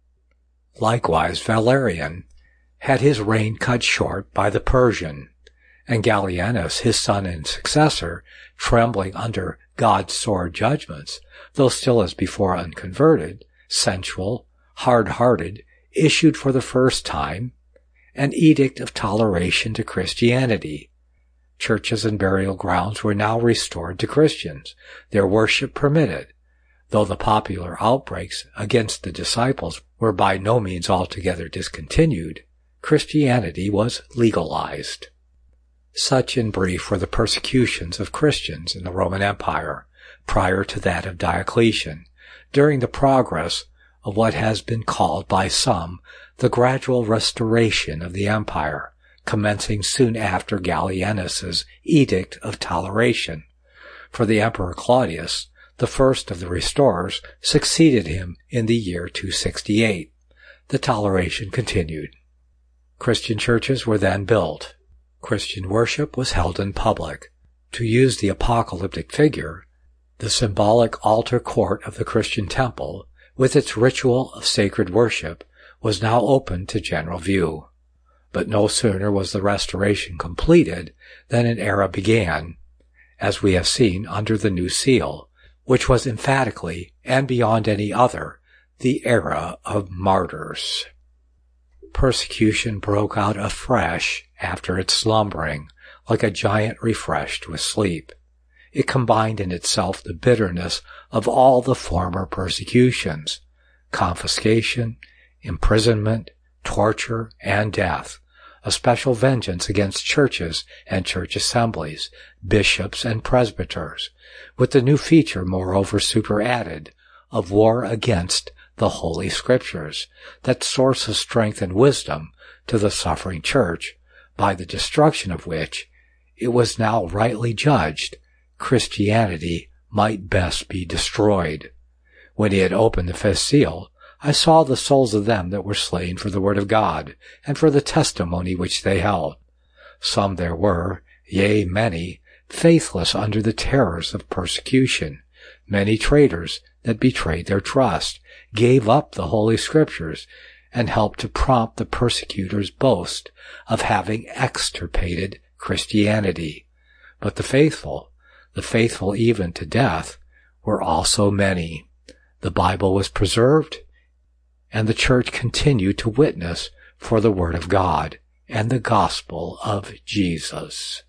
Likewise Valerian had his reign cut short by the Persian, and Gallienus, his son and successor, trembling under God's sword judgments, though still as before unconverted, sensual, hard-hearted, issued for the first time an edict of toleration to Christianity. Churches and burial grounds were now restored to Christians, their worship permitted, though the popular outbreaks against the disciples were by no means altogether discontinued. Christianity was legalized. Such, in brief, were the persecutions of Christians in the Roman Empire prior to that of Diocletian, during the progress of what has been called by some the gradual restoration of the empire, commencing soon after Gallienus's edict of toleration. For the Emperor Claudius, the first of the restorers, succeeded him in the year two sixty-eight. The toleration continued. Christian churches were then built. Christian worship was held in public. To use the apocalyptic figure, the symbolic altar court of the Christian temple, with its ritual of sacred worship, was now open to general view. But no sooner was the restoration completed than an era began, as we have seen under the new seal, which was emphatically, and beyond any other, the era of martyrs. Persecution broke out afresh after its slumbering, like a giant refreshed with sleep. It combined in itself the bitterness of all the former persecutions, confiscation, imprisonment, torture, and death, a special vengeance against churches and church assemblies, bishops and presbyters, with the new feature moreover superadded of war against the Holy Scriptures, that source of strength and wisdom to the suffering church, by the destruction of which it was now rightly judged Christianity might best be destroyed. When he had opened the fifth seal, I saw the souls of them that were slain for the word of God, and for the testimony which they held. Some there were, yea, many, faithless under the terrors of persecution, many traitors that betrayed their trust, gave up the Holy Scriptures, and helped to prompt the persecutors' boast of having extirpated Christianity. But the faithful, the faithful even to death, were also many. The Bible was preserved, and the church continued to witness for the Word of God and the gospel of Jesus.